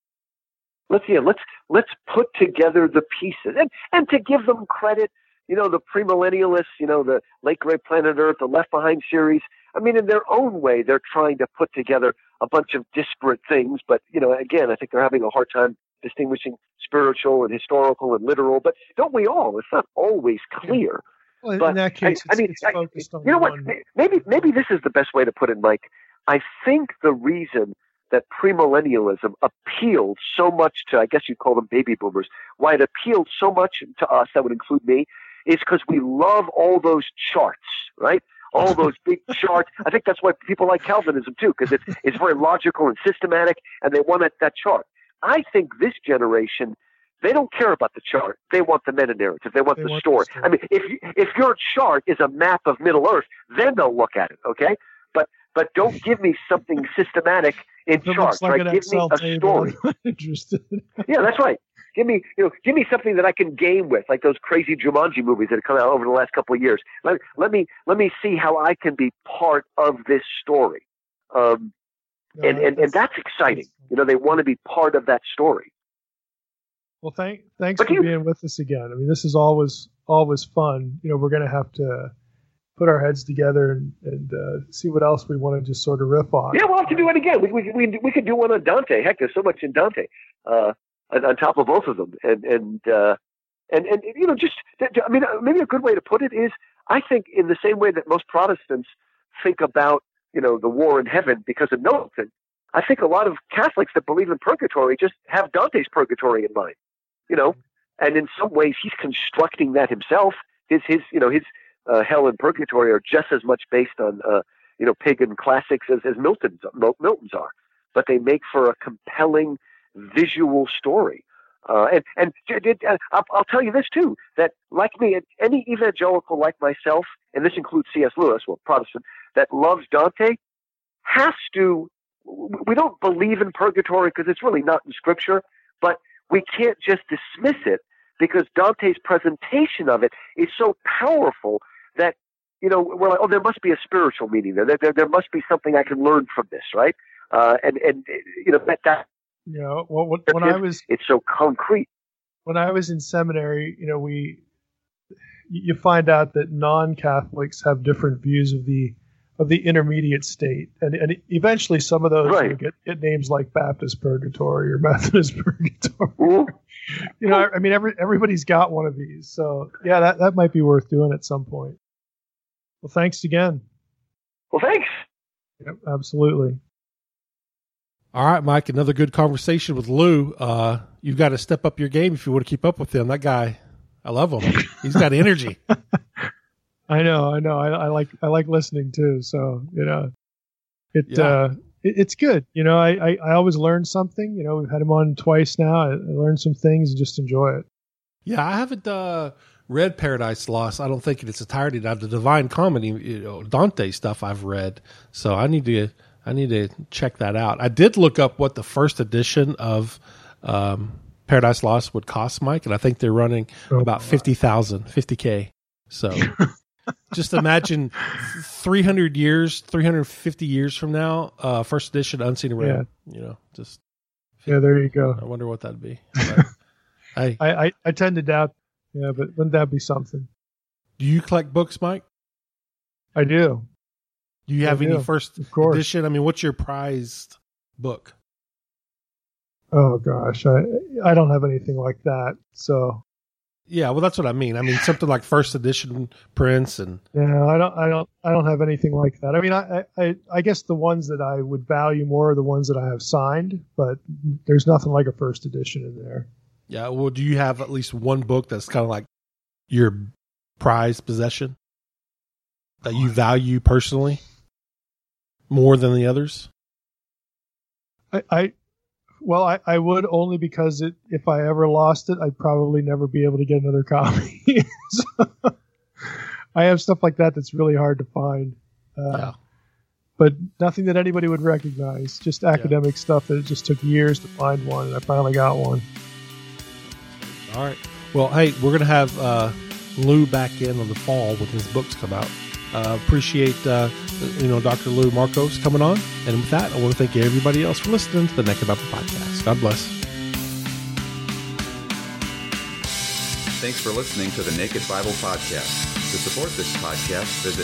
Let's put together the pieces and to give them credit. The premillennialists, the Late Great Planet Earth, the Left Behind series. I mean, in their own way, they're trying to put together a bunch of disparate things. But, again, I think they're having a hard time distinguishing spiritual and historical and literal. But don't we all? It's not always clear. Well, but in that case, it's focused on what? Maybe this is the best way to put it, Mike. I think the reason that premillennialism appealed so much to, I guess you'd call them baby boomers, why it appealed so much to us, that would include me, is because we love all those charts, right? All those big charts. I think that's why people like Calvinism too, because it's very logical and systematic, and they want that chart. I think this generation, they don't care about the chart. They want the meta narrative. They want the story. I mean, if your chart is a map of Middle Earth, then they'll look at it, okay? But don't give me something systematic in charts, right? Give me a story. Interested. Yeah, that's right. Give me something that I can game with, like those crazy Jumanji movies that have come out over the last couple of years. Let me see how I can be part of this story, and that's exciting. They want to be part of that story. Well, thanks for being with us again. I mean, this is always fun. We're going to have to put our heads together and see what else we want to just sort of riff on. Yeah, we'll have to do it again. We could do one on Dante. Heck, there's so much in Dante. On top of both of them, and just, I mean, maybe a good way to put it is, I think in the same way that most Protestants think about, the war in heaven because of Milton, I think a lot of Catholics that believe in purgatory just have Dante's purgatory in mind, and in some ways he's constructing that himself. His hell and purgatory are just as much based on, pagan classics as Milton's are, but they make for a compelling visual story. And I'll tell you this too, that like me, any evangelical like myself, and this includes C.S. Lewis, Protestant, that loves Dante, we don't believe in purgatory because it's really not in Scripture, but we can't just dismiss it because Dante's presentation of it is so powerful that, we're like, oh, there must be a spiritual meaning there. There must be something I can learn from this, right? That it's so concrete. When I was in seminary, you find out that non-Catholics have different views of the intermediate state, and eventually some of those get names like Baptist Purgatory or Methodist Purgatory. Mm-hmm. I mean, everybody's got one of these, so yeah, that might be worth doing at some point. Well, thanks again. Well, thanks. Yep, absolutely. All right, Mike, another good conversation with Lou. You've got to step up your game if you want to keep up with him. That guy, I love him. He's got energy. I know. I like listening too. So, it's good. I always learn something. We've had him on twice now. I learned some things and just enjoy it. Yeah, I haven't read Paradise Lost. I don't think in its entirety. Now, the Divine Comedy, Dante stuff I've read. So I need to check that out. I did look up what the first edition of Paradise Lost would cost, Mike, and I think they're running about $50,000, $50K. So just imagine 350 years from now, first edition Unseen Around. Yeah. There you go. I wonder what that'd be. But, I tend to doubt. Yeah, but wouldn't that be something? Do you collect books, Mike? I do. Do you have any first edition? I mean, what's your prized book? Oh gosh, I don't have anything like that. So yeah, well, that's what I mean. I mean, something like first edition prints and I don't have anything like that. I mean, I guess the ones that I would value more are the ones that I have signed, but there's nothing like a first edition in there. Yeah. Well, do you have at least one book that's kind of like your prized possession that you value personally more than the others? I would, only because if I ever lost it, I'd probably never be able to get another copy. So, I have stuff like that that's really hard to find. But nothing that anybody would recognize. Just academic stuff that it just took years to find one, and I finally got one. All right. Well, hey, we're going to have Lou back in the fall when his books come out. Appreciate Dr. Lou Marcos coming on, and with that, I want to thank everybody else for listening to the Naked Bible Podcast. God bless. Thanks for listening to the Naked Bible Podcast. To support this podcast, visit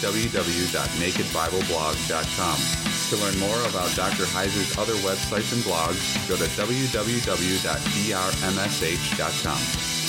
www.nakedbibleblog.com. To learn more about Dr. Heiser's other websites and blogs, go to www.drmsh.com.